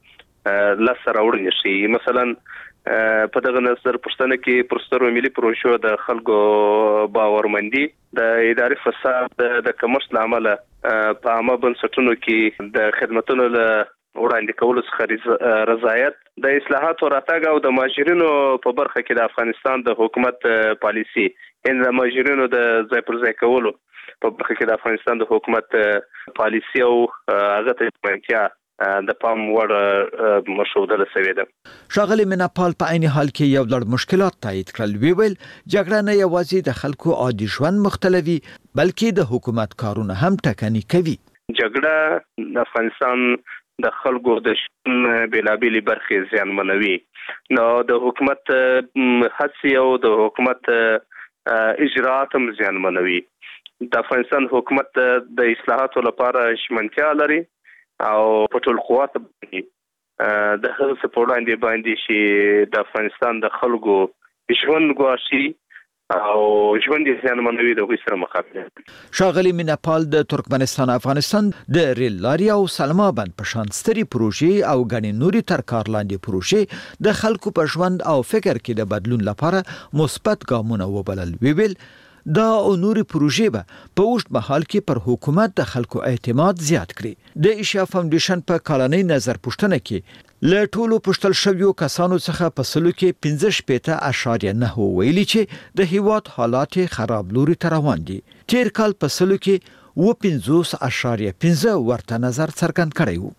لاسته راوړنې شي. مثلا په دغه نظر پښتنه کې پرسترو ملي پروژو د خلکو باورمندي، د اداري فساد د کمښت لامل په عامه بنسټونو کې د خدماتو له وړاندې کولو څخه رضایت، د اصلاحاتو راتګ او د مهاجرینو په برخه کې د افغانستان د حکومت پالیسي ان د مهاجرینو د ځای پر ځای کولو په برخه کې د افغانستان د حکومت پالیسي او هغه ته منتیا د پام وړ مشهوده لسوي ده. شاغلي مناپال په عین حال کې یو لړ مشکلات تایید کړل. ویل جګړه نه یوازې د خلکو عادي ژوند مختلفي بلکې د حکومت کارونه هم ټکني کوي. جګړه د افغانستان د خلکو د شتون بیلابېلې برخې زیانمنوي. نو د حکومت هڅې او د حکومت اجرات هم زیانمنوي. د افغانستان حکومت د اصلاحاتو لپاره ژمنتیا لري او په ټول قوت باندې د هغه سپورټ باندې چې د افغانستان د خلکو ژوند ګواښي او ژوند یې زیانمنوي د هغوی سره مقابله. شاغلي میناپال د ترکمنستان افغانستان د ریل لارې او سلما بند په شان سترې پروژې او ګڼې نورې تر کار لاندې پروژې د خلکو په ژوند او فکر کې د بدلون لپاره مثبت ګامونه وبلل. ویل دا او نوري پروژې به په اوږد مهال کې پر حکومت د خلکو اعتماد زیات کړي. د ایشیا فاونډیشن په کالنۍ نظر پوښتنه کې له ټولو پوښتل شویو کسانو څخه په سلو کې 15.9 ویلي چې د هیواد حالات خراب لوري ته روان دي. تیر کال په سلو کې 15.5 ورته نظر څرګند کړی وو.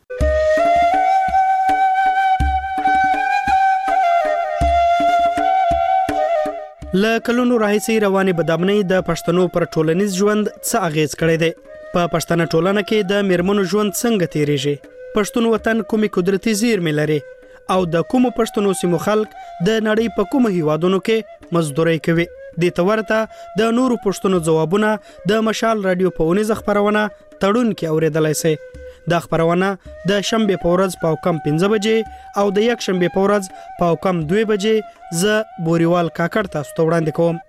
له کلونو راهیسې روانې بدامنۍ د پښتنو پر ټولنیز ژوند څه اغیز کړی دی؟ په پښتنه ټولنه کې د میرمنو ژوند څنګه تیریږي؟ پښتون وطن کومې قدرتي زیرمې لري او د کومو پښتنو سیمو خلک د نړۍ په کومو هیوادونو کې مزدوري کوي؟ دې ته ورته د نورو پښتنو ځوابونه د مشال رادیو په اونیزه خبرونه تړون کې اوریدلای شئ. دا خبرونه د شنبه په ورځ په کم 15 بجې او د یک شنبه په ورځ په کم 2 بجې ز بوريوال کاکړ تاسو ته وړاندې کوم.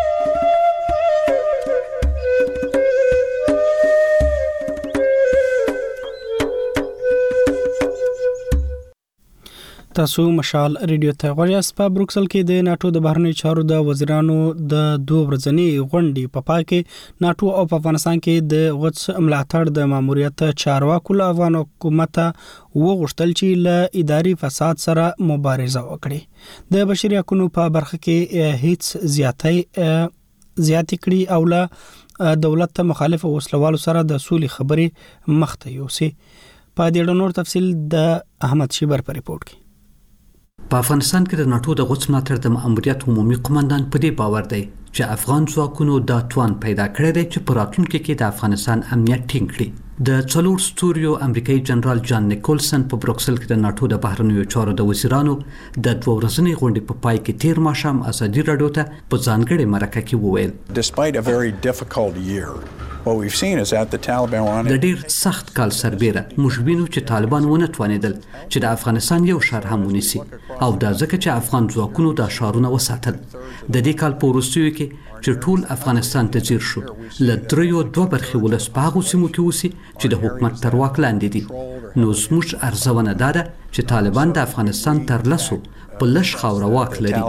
تاسو مشال ریډیو ته غوړیاست. په بروکسل کې د ناتو د بهرنی چارو د وزیرانو د 2 ورځنی غونډې په پای کې ناتو او په افغانستان کې د غوڅ ملاتړ د ماموریت چارواکو له افغان حکومت وغوښتل چې له اداري فساد سره مبارزه وکړي. د بشري حقوقو په برخه کې هیڅ زیاتې کړي او له دولت مخالف وسلوالو سره د سولې خبرې مخته یوسي. په دې ډول تفصیل د احمد شیبر په ریپورت کې. په افغانستان کې د ناتو د غوڅ ملاتړ د ماموریت عمومي قومندان په دې باور دی چې افغان ځواکونو دا توان پیدا کړی دی چې په راتلونکي کې د افغانستان امنیت ټینګ کړي. د 4 ستوریو امریکایي جنرال جان نیکولسن په بروکسل کې د ناتو د بهرنیو چارو د وزیرانو د 2 ورځنۍ غونډې په پای کې تیر ماښام ازادي راډیو ته په ځانګړې مرکه کې وویل Despite a very difficult year, what we've seen is that the Taliban د ډیر سخت کال سربېره موږ وینو چې طالبان ونه توانېدل چې د افغانستان یو ښار هم ونیسي او دا ځکه چې افغان ځواکونو دا ښارونه وساتل. د دې کال په وروستیو کې چې ټول افغانستان ته ځیر شو له 3.2 برخې ولس په هغو سیمو کې اوسي چې د حکومت تر واک لاندې دي. نو زموږ ارزونه دا ده چې طالبان د افغانستان تر لسو په لږ خاوره واک لري.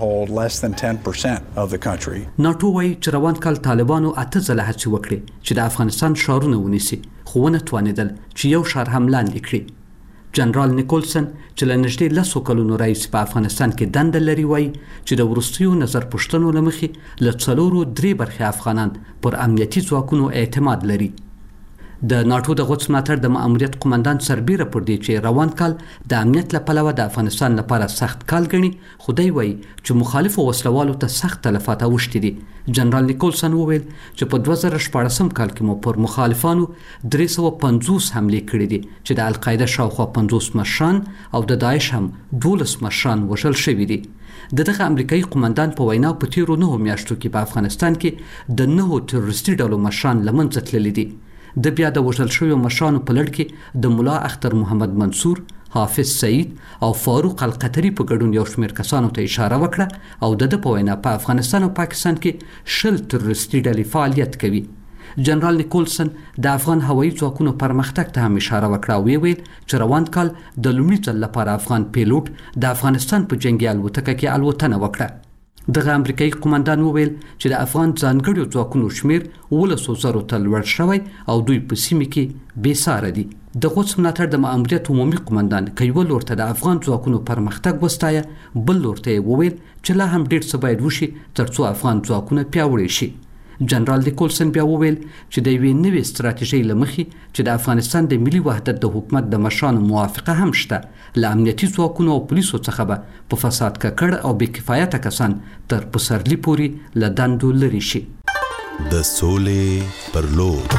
ناټو وایي چې روان کال طالبانو 8 ځله هڅې وکړې چې د افغانستان ښارونه ونیسي خو ونه توانېدل چې یو ښار هم لاندې کړي. جنرال نیکولسن چې له نږدې 10 کلونو راهیسې په افغانستان کې دنده لري وایي چې د وروستیو نظر پوښتنو له مخې له 3 برخې افغانان پر امنیتي ځواکونو اعتماد لري. د ناتو د غوڅ ملاتړ د ماموریت قومندان سربیره پر دی چې روان کال د امنیت لپاره د افغانستان لپاره سخت کال غني خدای وای چې مخالف وسلوالو ته سخت تلفات اوښتي دي جنرال نیکولسن وویل چې په 2014 کال کې مو پر مخالفانو 350 حمله کړې دي چې د القاعده شاوخوا 50 مشران او د داعش هم 12 مشران وژل شوي دي دغه امریکایي قومندان په وینا په تیرو 9 میاشتو کې په افغانستان کې د 9 تروریستي ډلو مشران لمنځه تللي دي د بیا د وژل شویو مشرانو په لړ کې د ملا اختر محمد منصور حافظ سعید او فاروق القطري په ګډون یو شمېر کسانو ته اشاره وکړه او د په وینا په افغانستان او پاکستان کې شل تروریستي ډلې فعالیت کوي جنرال نیکولسن د افغان هوایي ځواکونو پرمختګ ته هم اشاره وکړه او ویل چې روان کال د لومړي ځل لپاره افغان پیلوټ د افغانستان په جنگي الوتکه کې الوتنه وکړه دغه امریکایي قومندان وویل چې د افغان ځانګړو ځواکونو شمیر 1,000 ته لوړ شوی او دوی په سیمه کې بې ساره دي د غوڅ ملاتړ د ماموریت عمومي قومندان کيول ورته د افغان ځواکونو پرمختګ وستایه بل ورته وویل چې لا هم ډېر څه باید وشي ترڅو افغان ځواکونه پیاوړي شي جنرال نیکولسن بیا وویل چې د یوې نوې ستراتیژۍ لمخې چې د افغانستان د ملي وحدت د حکومت د مشرانو موافقه هم شته له امنیتي ځواکونو او پولیسو څخه به په فساد ککړ او بې کفایته کسان تر پسرلي پورې له دندو لرې شي د سولې پر لور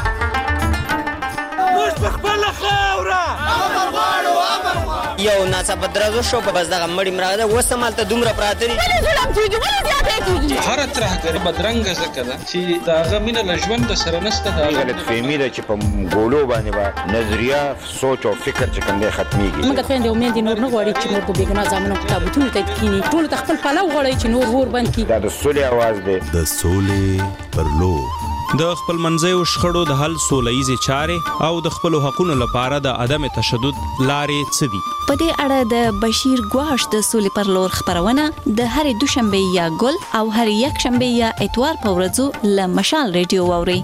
یو ناڅاپه درزو شو په بس دغه مړی مرغه ده اوس همالته دومره پراته دي ولې ظلم کېږي ولې زیاتی کېږي هره ترهګري بدرنګه ځکه ده چې د هغه مینه له ژوند سره نشته د هغه غلطفهمي ده چې په ګولو باندې به نظریه سوچ او فکر چې کوم دی ختمېږي موږ خویندې او میندې نور نه غواړي چې نور په بېګناه زامنو په تابوتونو ته کښېني ټولو ته خپل پلو غواړي چې نور اور بند کړي دا د سولې اواز دی د سولې پر لور د خپل منځیو شخړو د حل سولهییزې چارې او د خپلو حقونو لپاره د عدم تشدد لارې څه دي په دې اړه د بشیر ګواش د سولې پر لور خبرونه د هرې دوشنبه یا ګل او هرې یکشنبه یا اتوار په ورځو له مشال ریډیو واورئ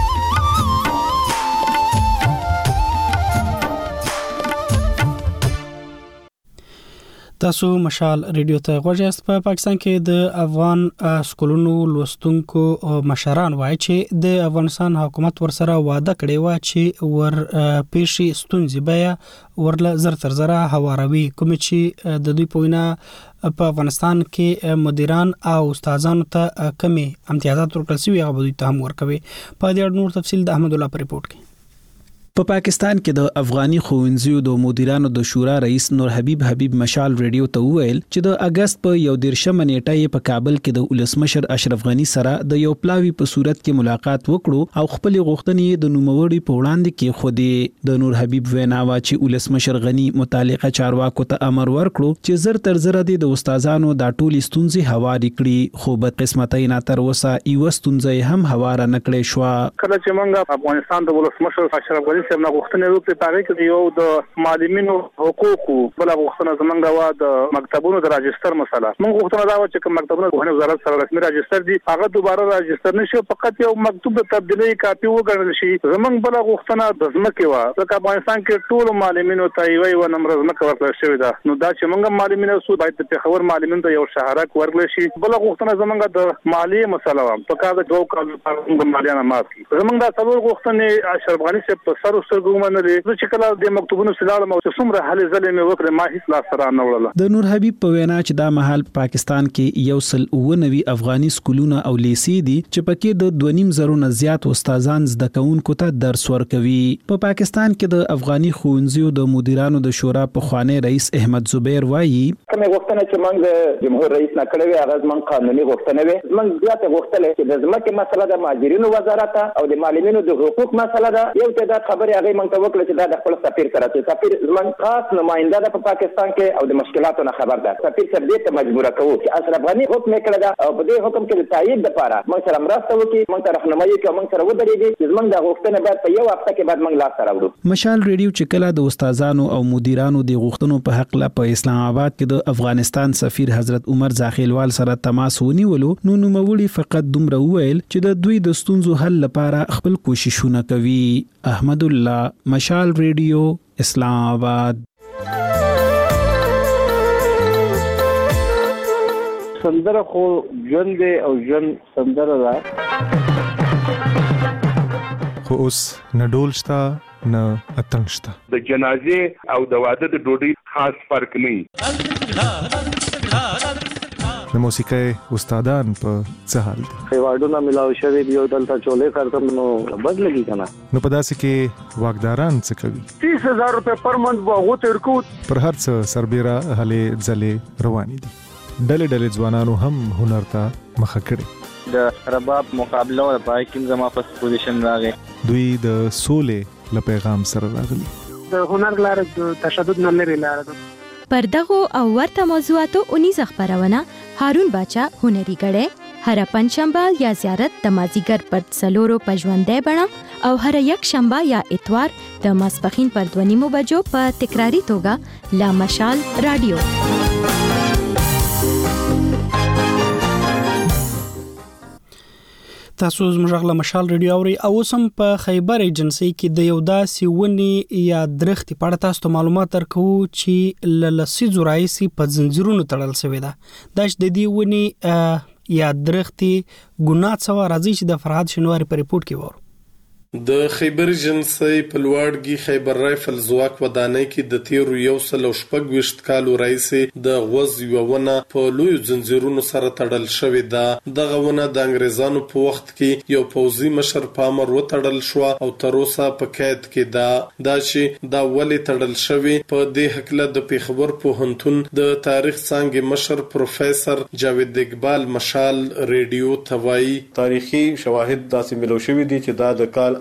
تاسو مشال ریډیو ته غوږ یاست په پاکستان کې د افغان سکولونو لوستونکو مشران وایي چې د افغانستان حکومت ورسره وعده کړې و چې ور پیشي ستونزې بیا ورله زر تر زره هواروي کوم چې د دوی په وینا په افغانستان کې مدیران او استادانو ته کمی امتیازات ورکړل شوي هغه دوی ته هم ورکوي په دې اړه نور تفصیل د احمد الله پر ریپورت کې په پاکستان کې د افغاني ښوونځیو د مدیرانو د شورا رئیس نور حبیب مشال ریډیو ته وویل چې د اگست په 11 نیټه په کابل کې د ولسمشر اشرف غنی سره د یو پلاوی په صورت کې ملاقات وکړو او خپل غوښتنې د نوموړي په وړاندې کې خودي د نور حبیب وینا وا چې ولسمشر غنی متعلقه چارواکو ته امر ورکړو چې زر تر زر د استادانو د ټولي ستونزې هواري کړي خو به قسمتای نه تر وسه یو ستونزې هم هواره نکړې شو کله چې موږ افغانستان د ولسمشر اشرف غنی سره غوښتنه وکړه په هغه کې یو د معلمینو حقوقو بل غوښتنه زمونږ وا د مکتبونو د راجستر مسله موږ غوښتنه دا و چې مکتبونو د وزارت سره رسمي راجستر دي هغه دوباره راجستر نشي فقط یو مکتوب د تبدیلی کاپی وګڼل شي زمونږ بل غوښتنه د ځمکې وا ځکه افغانستان کې ټول معلمینو ته یو نمبر ځمکه ورکړل شوې ده نو دا چې موږ معلمینو سو باید د خبر معلمینو ته یو شهرک ورکړل شي بل غوښتنه زمونږ د مالی مسله و په کار د 2 کال لپاره مالیانه معاف کی زمونږ د څلور غوښتنې اشرف غنی سے په سر ګومنلې چې کله د مکتوبونو سلام او څومره حل ظلم وکړه ما هیڅ لا سره نه وړله د نور حبیب په وینا چې دا محل پاکستان کې یو سل 99 افغاني سکولونه او لیسې دي چې پکې د 2.5 زرو نه زیات استادان زده کوونکو ته درس ورکوي په پاکستان کې د افغاني ښوونځیو د مدیرانو د شورا په خوانی رئیس احمد زبیر وایي کومه غوښتنه چې موږ جمهور رئیس نه کړې هغه زمون قانوني غوښتنه وي موږ زیاته غوښتل چې د ځمکې مسله د ماجرینو وزارت او د معلمینو د حقوق مسله ده یو تعداد خبري هغه موږ ته وکړه چې دا د خپل سفیر سره چې سفیر زمون خاص نماینده ده په پاکستان کې او د مشکلاتو نه خبر ده سفیر سره دې ته مجبور کوو چې اشرف غنی حکم کړی دا او په دې حکم کې د تایید لپاره موږ سره مرسته وکړي موږ ته راهنمایي کوي موږ سره ودرېږي چې زمون د غوښتنې بعد په یو هفته کې بعد موږ لاس سره وړو مشال ریډیو چې کله د استادانو او مدیرانو د غوښتنو په حق لا په اسلام آباد کې د افغانستان سفیر حضرت عمر زاخیلوال سره تماس ونیولو نو نوموړي فقط دومره وویل چې د دوی د ستونزو حل لپاره خپل کوششونه کوي احمد الله مشال ریډیو اسلام آباد سندره خو ژوند او ژوند سندره ده خو اوس نه ډول شته نه اتڼ شته. د جنازې او د واده د ډوډۍ خاص فرق نه وي. د موسیقۍ استادان په څه حال دي؟ ایوارډونه ملاو شوی دی او دلته چولې کارتم نو بد لګي کنه. نو په داسې کې واکداران څه کوي؟ 30000 روپے پر منت واغو ترکو پر هر څه سربېره هلې ځلې روانې دي. ډلې ځوانانو هم هنر ته مخه کړي. د رباب مقابله او پای کې زما په پوزیشن راغی. دوی د سولې له پیغام سره راغلي. د هنر لاره د تشدد نه لري لاره ده. پر دغه او ورته موضوعاتو 19 خبرونه هارون باچا هنري غړې هر پنځشنبه یا زیارت د مازیګر پر څلورو پژوندې بڼه او هر یک شنبه یا اتوار د ماسپخین پر 2:30 بجو په تکراری توګه لا مشال رادیو. تاسو زموږ له مشال رادیو اوري او سم په خیبر ایجنسی کې د یو داسې ونی یا درخت په اړه تاسو معلومات درکو چې لسی زورایسي په زنجیرونو تړل شوی ده. د دې ونی یا درخت ګناه څو راځي چې د فرهاد شنواری په ریپورت کې وره. د خیبر ایجنسی په لوړګي خیبر رایفل ځواک ودانۍ کې د 13 کالو راځي د غوز یوونه په لوی زنجیرونو سره تړل شوې ده. دغه ونه د انګريزانو په وخت کې یو پوځي مشر پامر وتړل شو او تر اوسه په قید کې ده. دا چې دا ولې تړل شوې په دې حقله د پیښور پوهنتون د تاریخ څانګې مشر پروفیسور جاوید اقبال مشال ریډیو توای تاریخي شواهد داسې ملو شوې دي چې دا د کال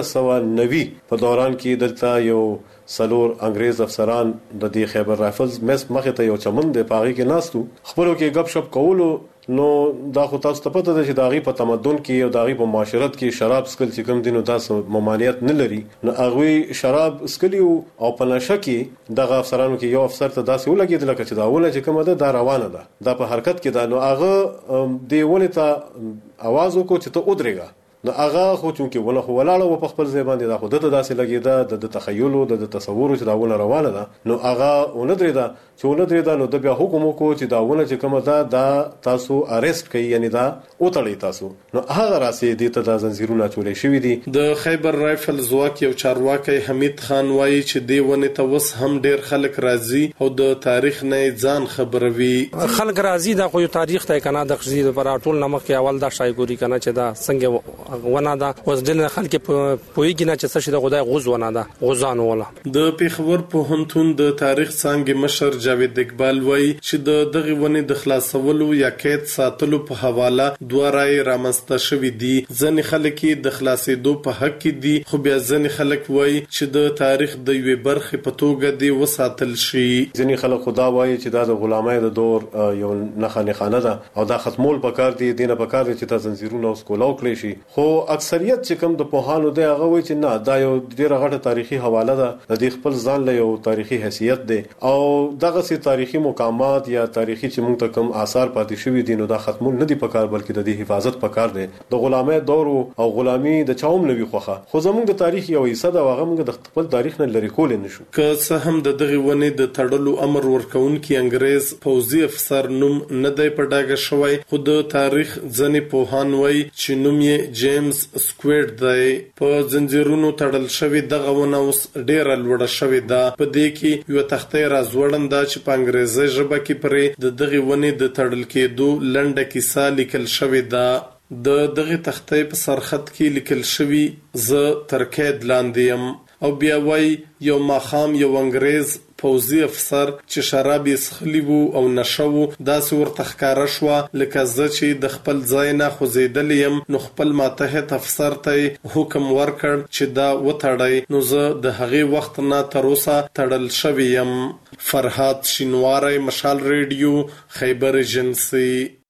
1890 په دوران کې دلته یو سلور انګريز افسران د دې خیبر رایفلز مخه ته یو چمن د پاغي کې ناستو خبرو کې غب شپ کولو. نو دا خو تاسو ته پته ده چې داغي په تمدن کې او داغي په معاشرت کې شراب سکل چې کوم دینو تاسو ممانعت نه لري. نو هغه شراب سکلیو او په نشه کې دغه افسرانو کې یو افسر ته داسې ولګیدل چې دا ونه چې کومه ده دا روانه ده دا په حرکت کې ده. نو هغه دی ونه ته आवाज وکړو چې ته ودرېږه. نو هغه خو چونکه ونه خو ولاړه و په خپل ځای باندې دا خو دته داسې لګیدا د تخیل او د تصور چې دا ونه روانه ده. نو هغه ونه درېدا چې ونه درېدا نو د بیا حکم وکړو چې دا ونه چې کومه ده دا تاسو اریسټ کړئ یعنی دا اوتړی تاسو. نو هغه راسي د ته د زنجیرونه چولې شوې دي. د خیبر رایفل ځواک یو چارواکي حمید خان وایي چې دی ونه ته وس هم ډیر خلک راځي او د تاریخ نه ځان خبروي. خلک راځي دا خو تاریخ ته کنه د خزید پر ټول نمک کې اول دا شایګوري کنه چې دا څنګه ونه دا اوس دل خلک پویګنه چې څه شي د خدای غوز ونه دا غوزان ولا. د پیښور پوهنتون د تاریخ څنګه مشر جاوید اقبال وایي چې دغه ونې د خلاصولو یا قید ساتلو په حواله دوه رائے رامنځته شوې دي. ځنې خلک د خلاصېدو په حق کې دي خو بیا ځنې خلک وایي چې د تاریخ د یوې برخې په توګه دی وساتل شي. ځنې خلک خدا وایي چې دا د غلامۍ د دور یو نخانه ده او دا ختمول پکار دي دینه پکار دي چې تاسو زنجیرونه اوس کولاو کړی شي. خو اکثریت چې کوم د پوهانو دی هغه وایي چې نه دا یو ډیره غټه تاریخي حواله ده د دې خپل ځان له یو تاریخي حیثیت دی او دغه سي تاریخي مقامات یا تاریخي چې موږ ته کوم آثار پاتې شوی دي نو دا ختمول نه دي پکار بلکې د دې حفاظت پکار دی. د غلامۍ دور او غلامي د چاوم نوي خوخه خو زموږ د تاریخ یو حصہ دا هغه موږ د خپل تاریخ نه لری کول نه شو. که څه هم د دغه ونې د تړلو امر ورکونکي انګريز پوځي افسر نوم نه دی په ډاګه شوی خو د تاریخ ځنې پوهان وایي چې نوم یې جیمز سکويډ دی. په زنجیرونو تړل شوی دغه ونه اوس ډیره لوړه شوې ده. په دې کې یو تختې راځوړنده چې په انګریزي ژبه کې پرې د دغه ونې د تړل کېدو لنډه کیسه لیکل شوې ده. د دغه تختې په سرخط کې لیکل شوی ز ترکید لاندې او بیا وای یو ماخام یو انګریز پوځي افسر چې شراب یې څښلی وو او نشه وو داسې ورته ښکاره شوه لکه زه چې د خپل ځای نه خوځېدلی یم. نو خپل ماتحت افسر ته حکم ورکړ چې دا وتړی. نو زه د هغې وخت نه تر اوسه تړل شوی یم. فرهاد شینواری مشال ریډیو خیبر ایجنسی.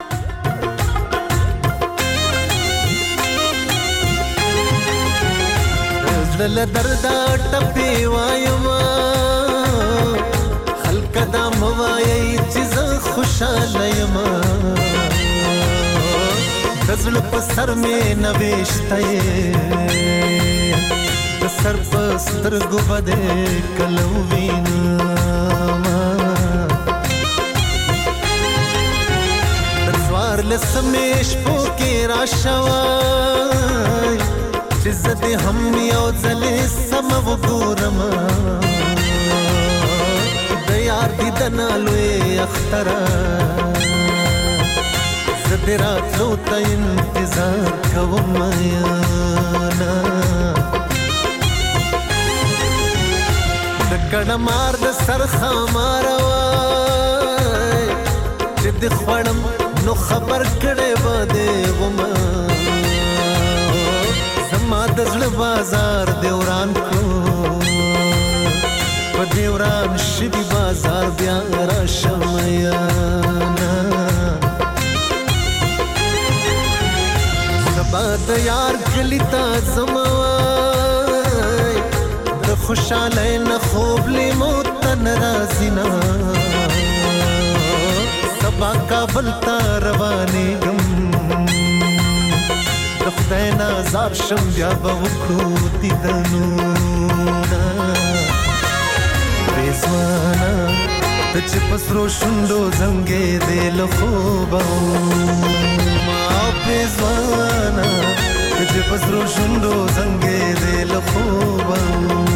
زړه دردا ټپي وایما خلک دا موایي چې زه خوشاله یم د زړه په سر مې نوښته د سر په سترګو باندې کلو وینم د څوار لسمې شپو کې راشوي چې زده هم یو ځلې سم وګورم د یار دیدن لوی اختره زده راتلو ته انتظار کوم یانا د کډه مار د سر خامار وای چې د خوړم نو خبر کړي باندې ومه زما د زړه بازار دیوران کو په دیوران شي بازار بیا را شمایانا سبا د یار کلی تا زموای د خوشاله نه خوب لیمو تن رازینا سبا کابل تا روانې گم د خدای نازار شم بیا به وکړو دیدنونه رضوانا ته چې په سرو شونډو زنګې دې له خوبه ما رضوانا ته چې په سرو شونډو زنګې دې له خوبه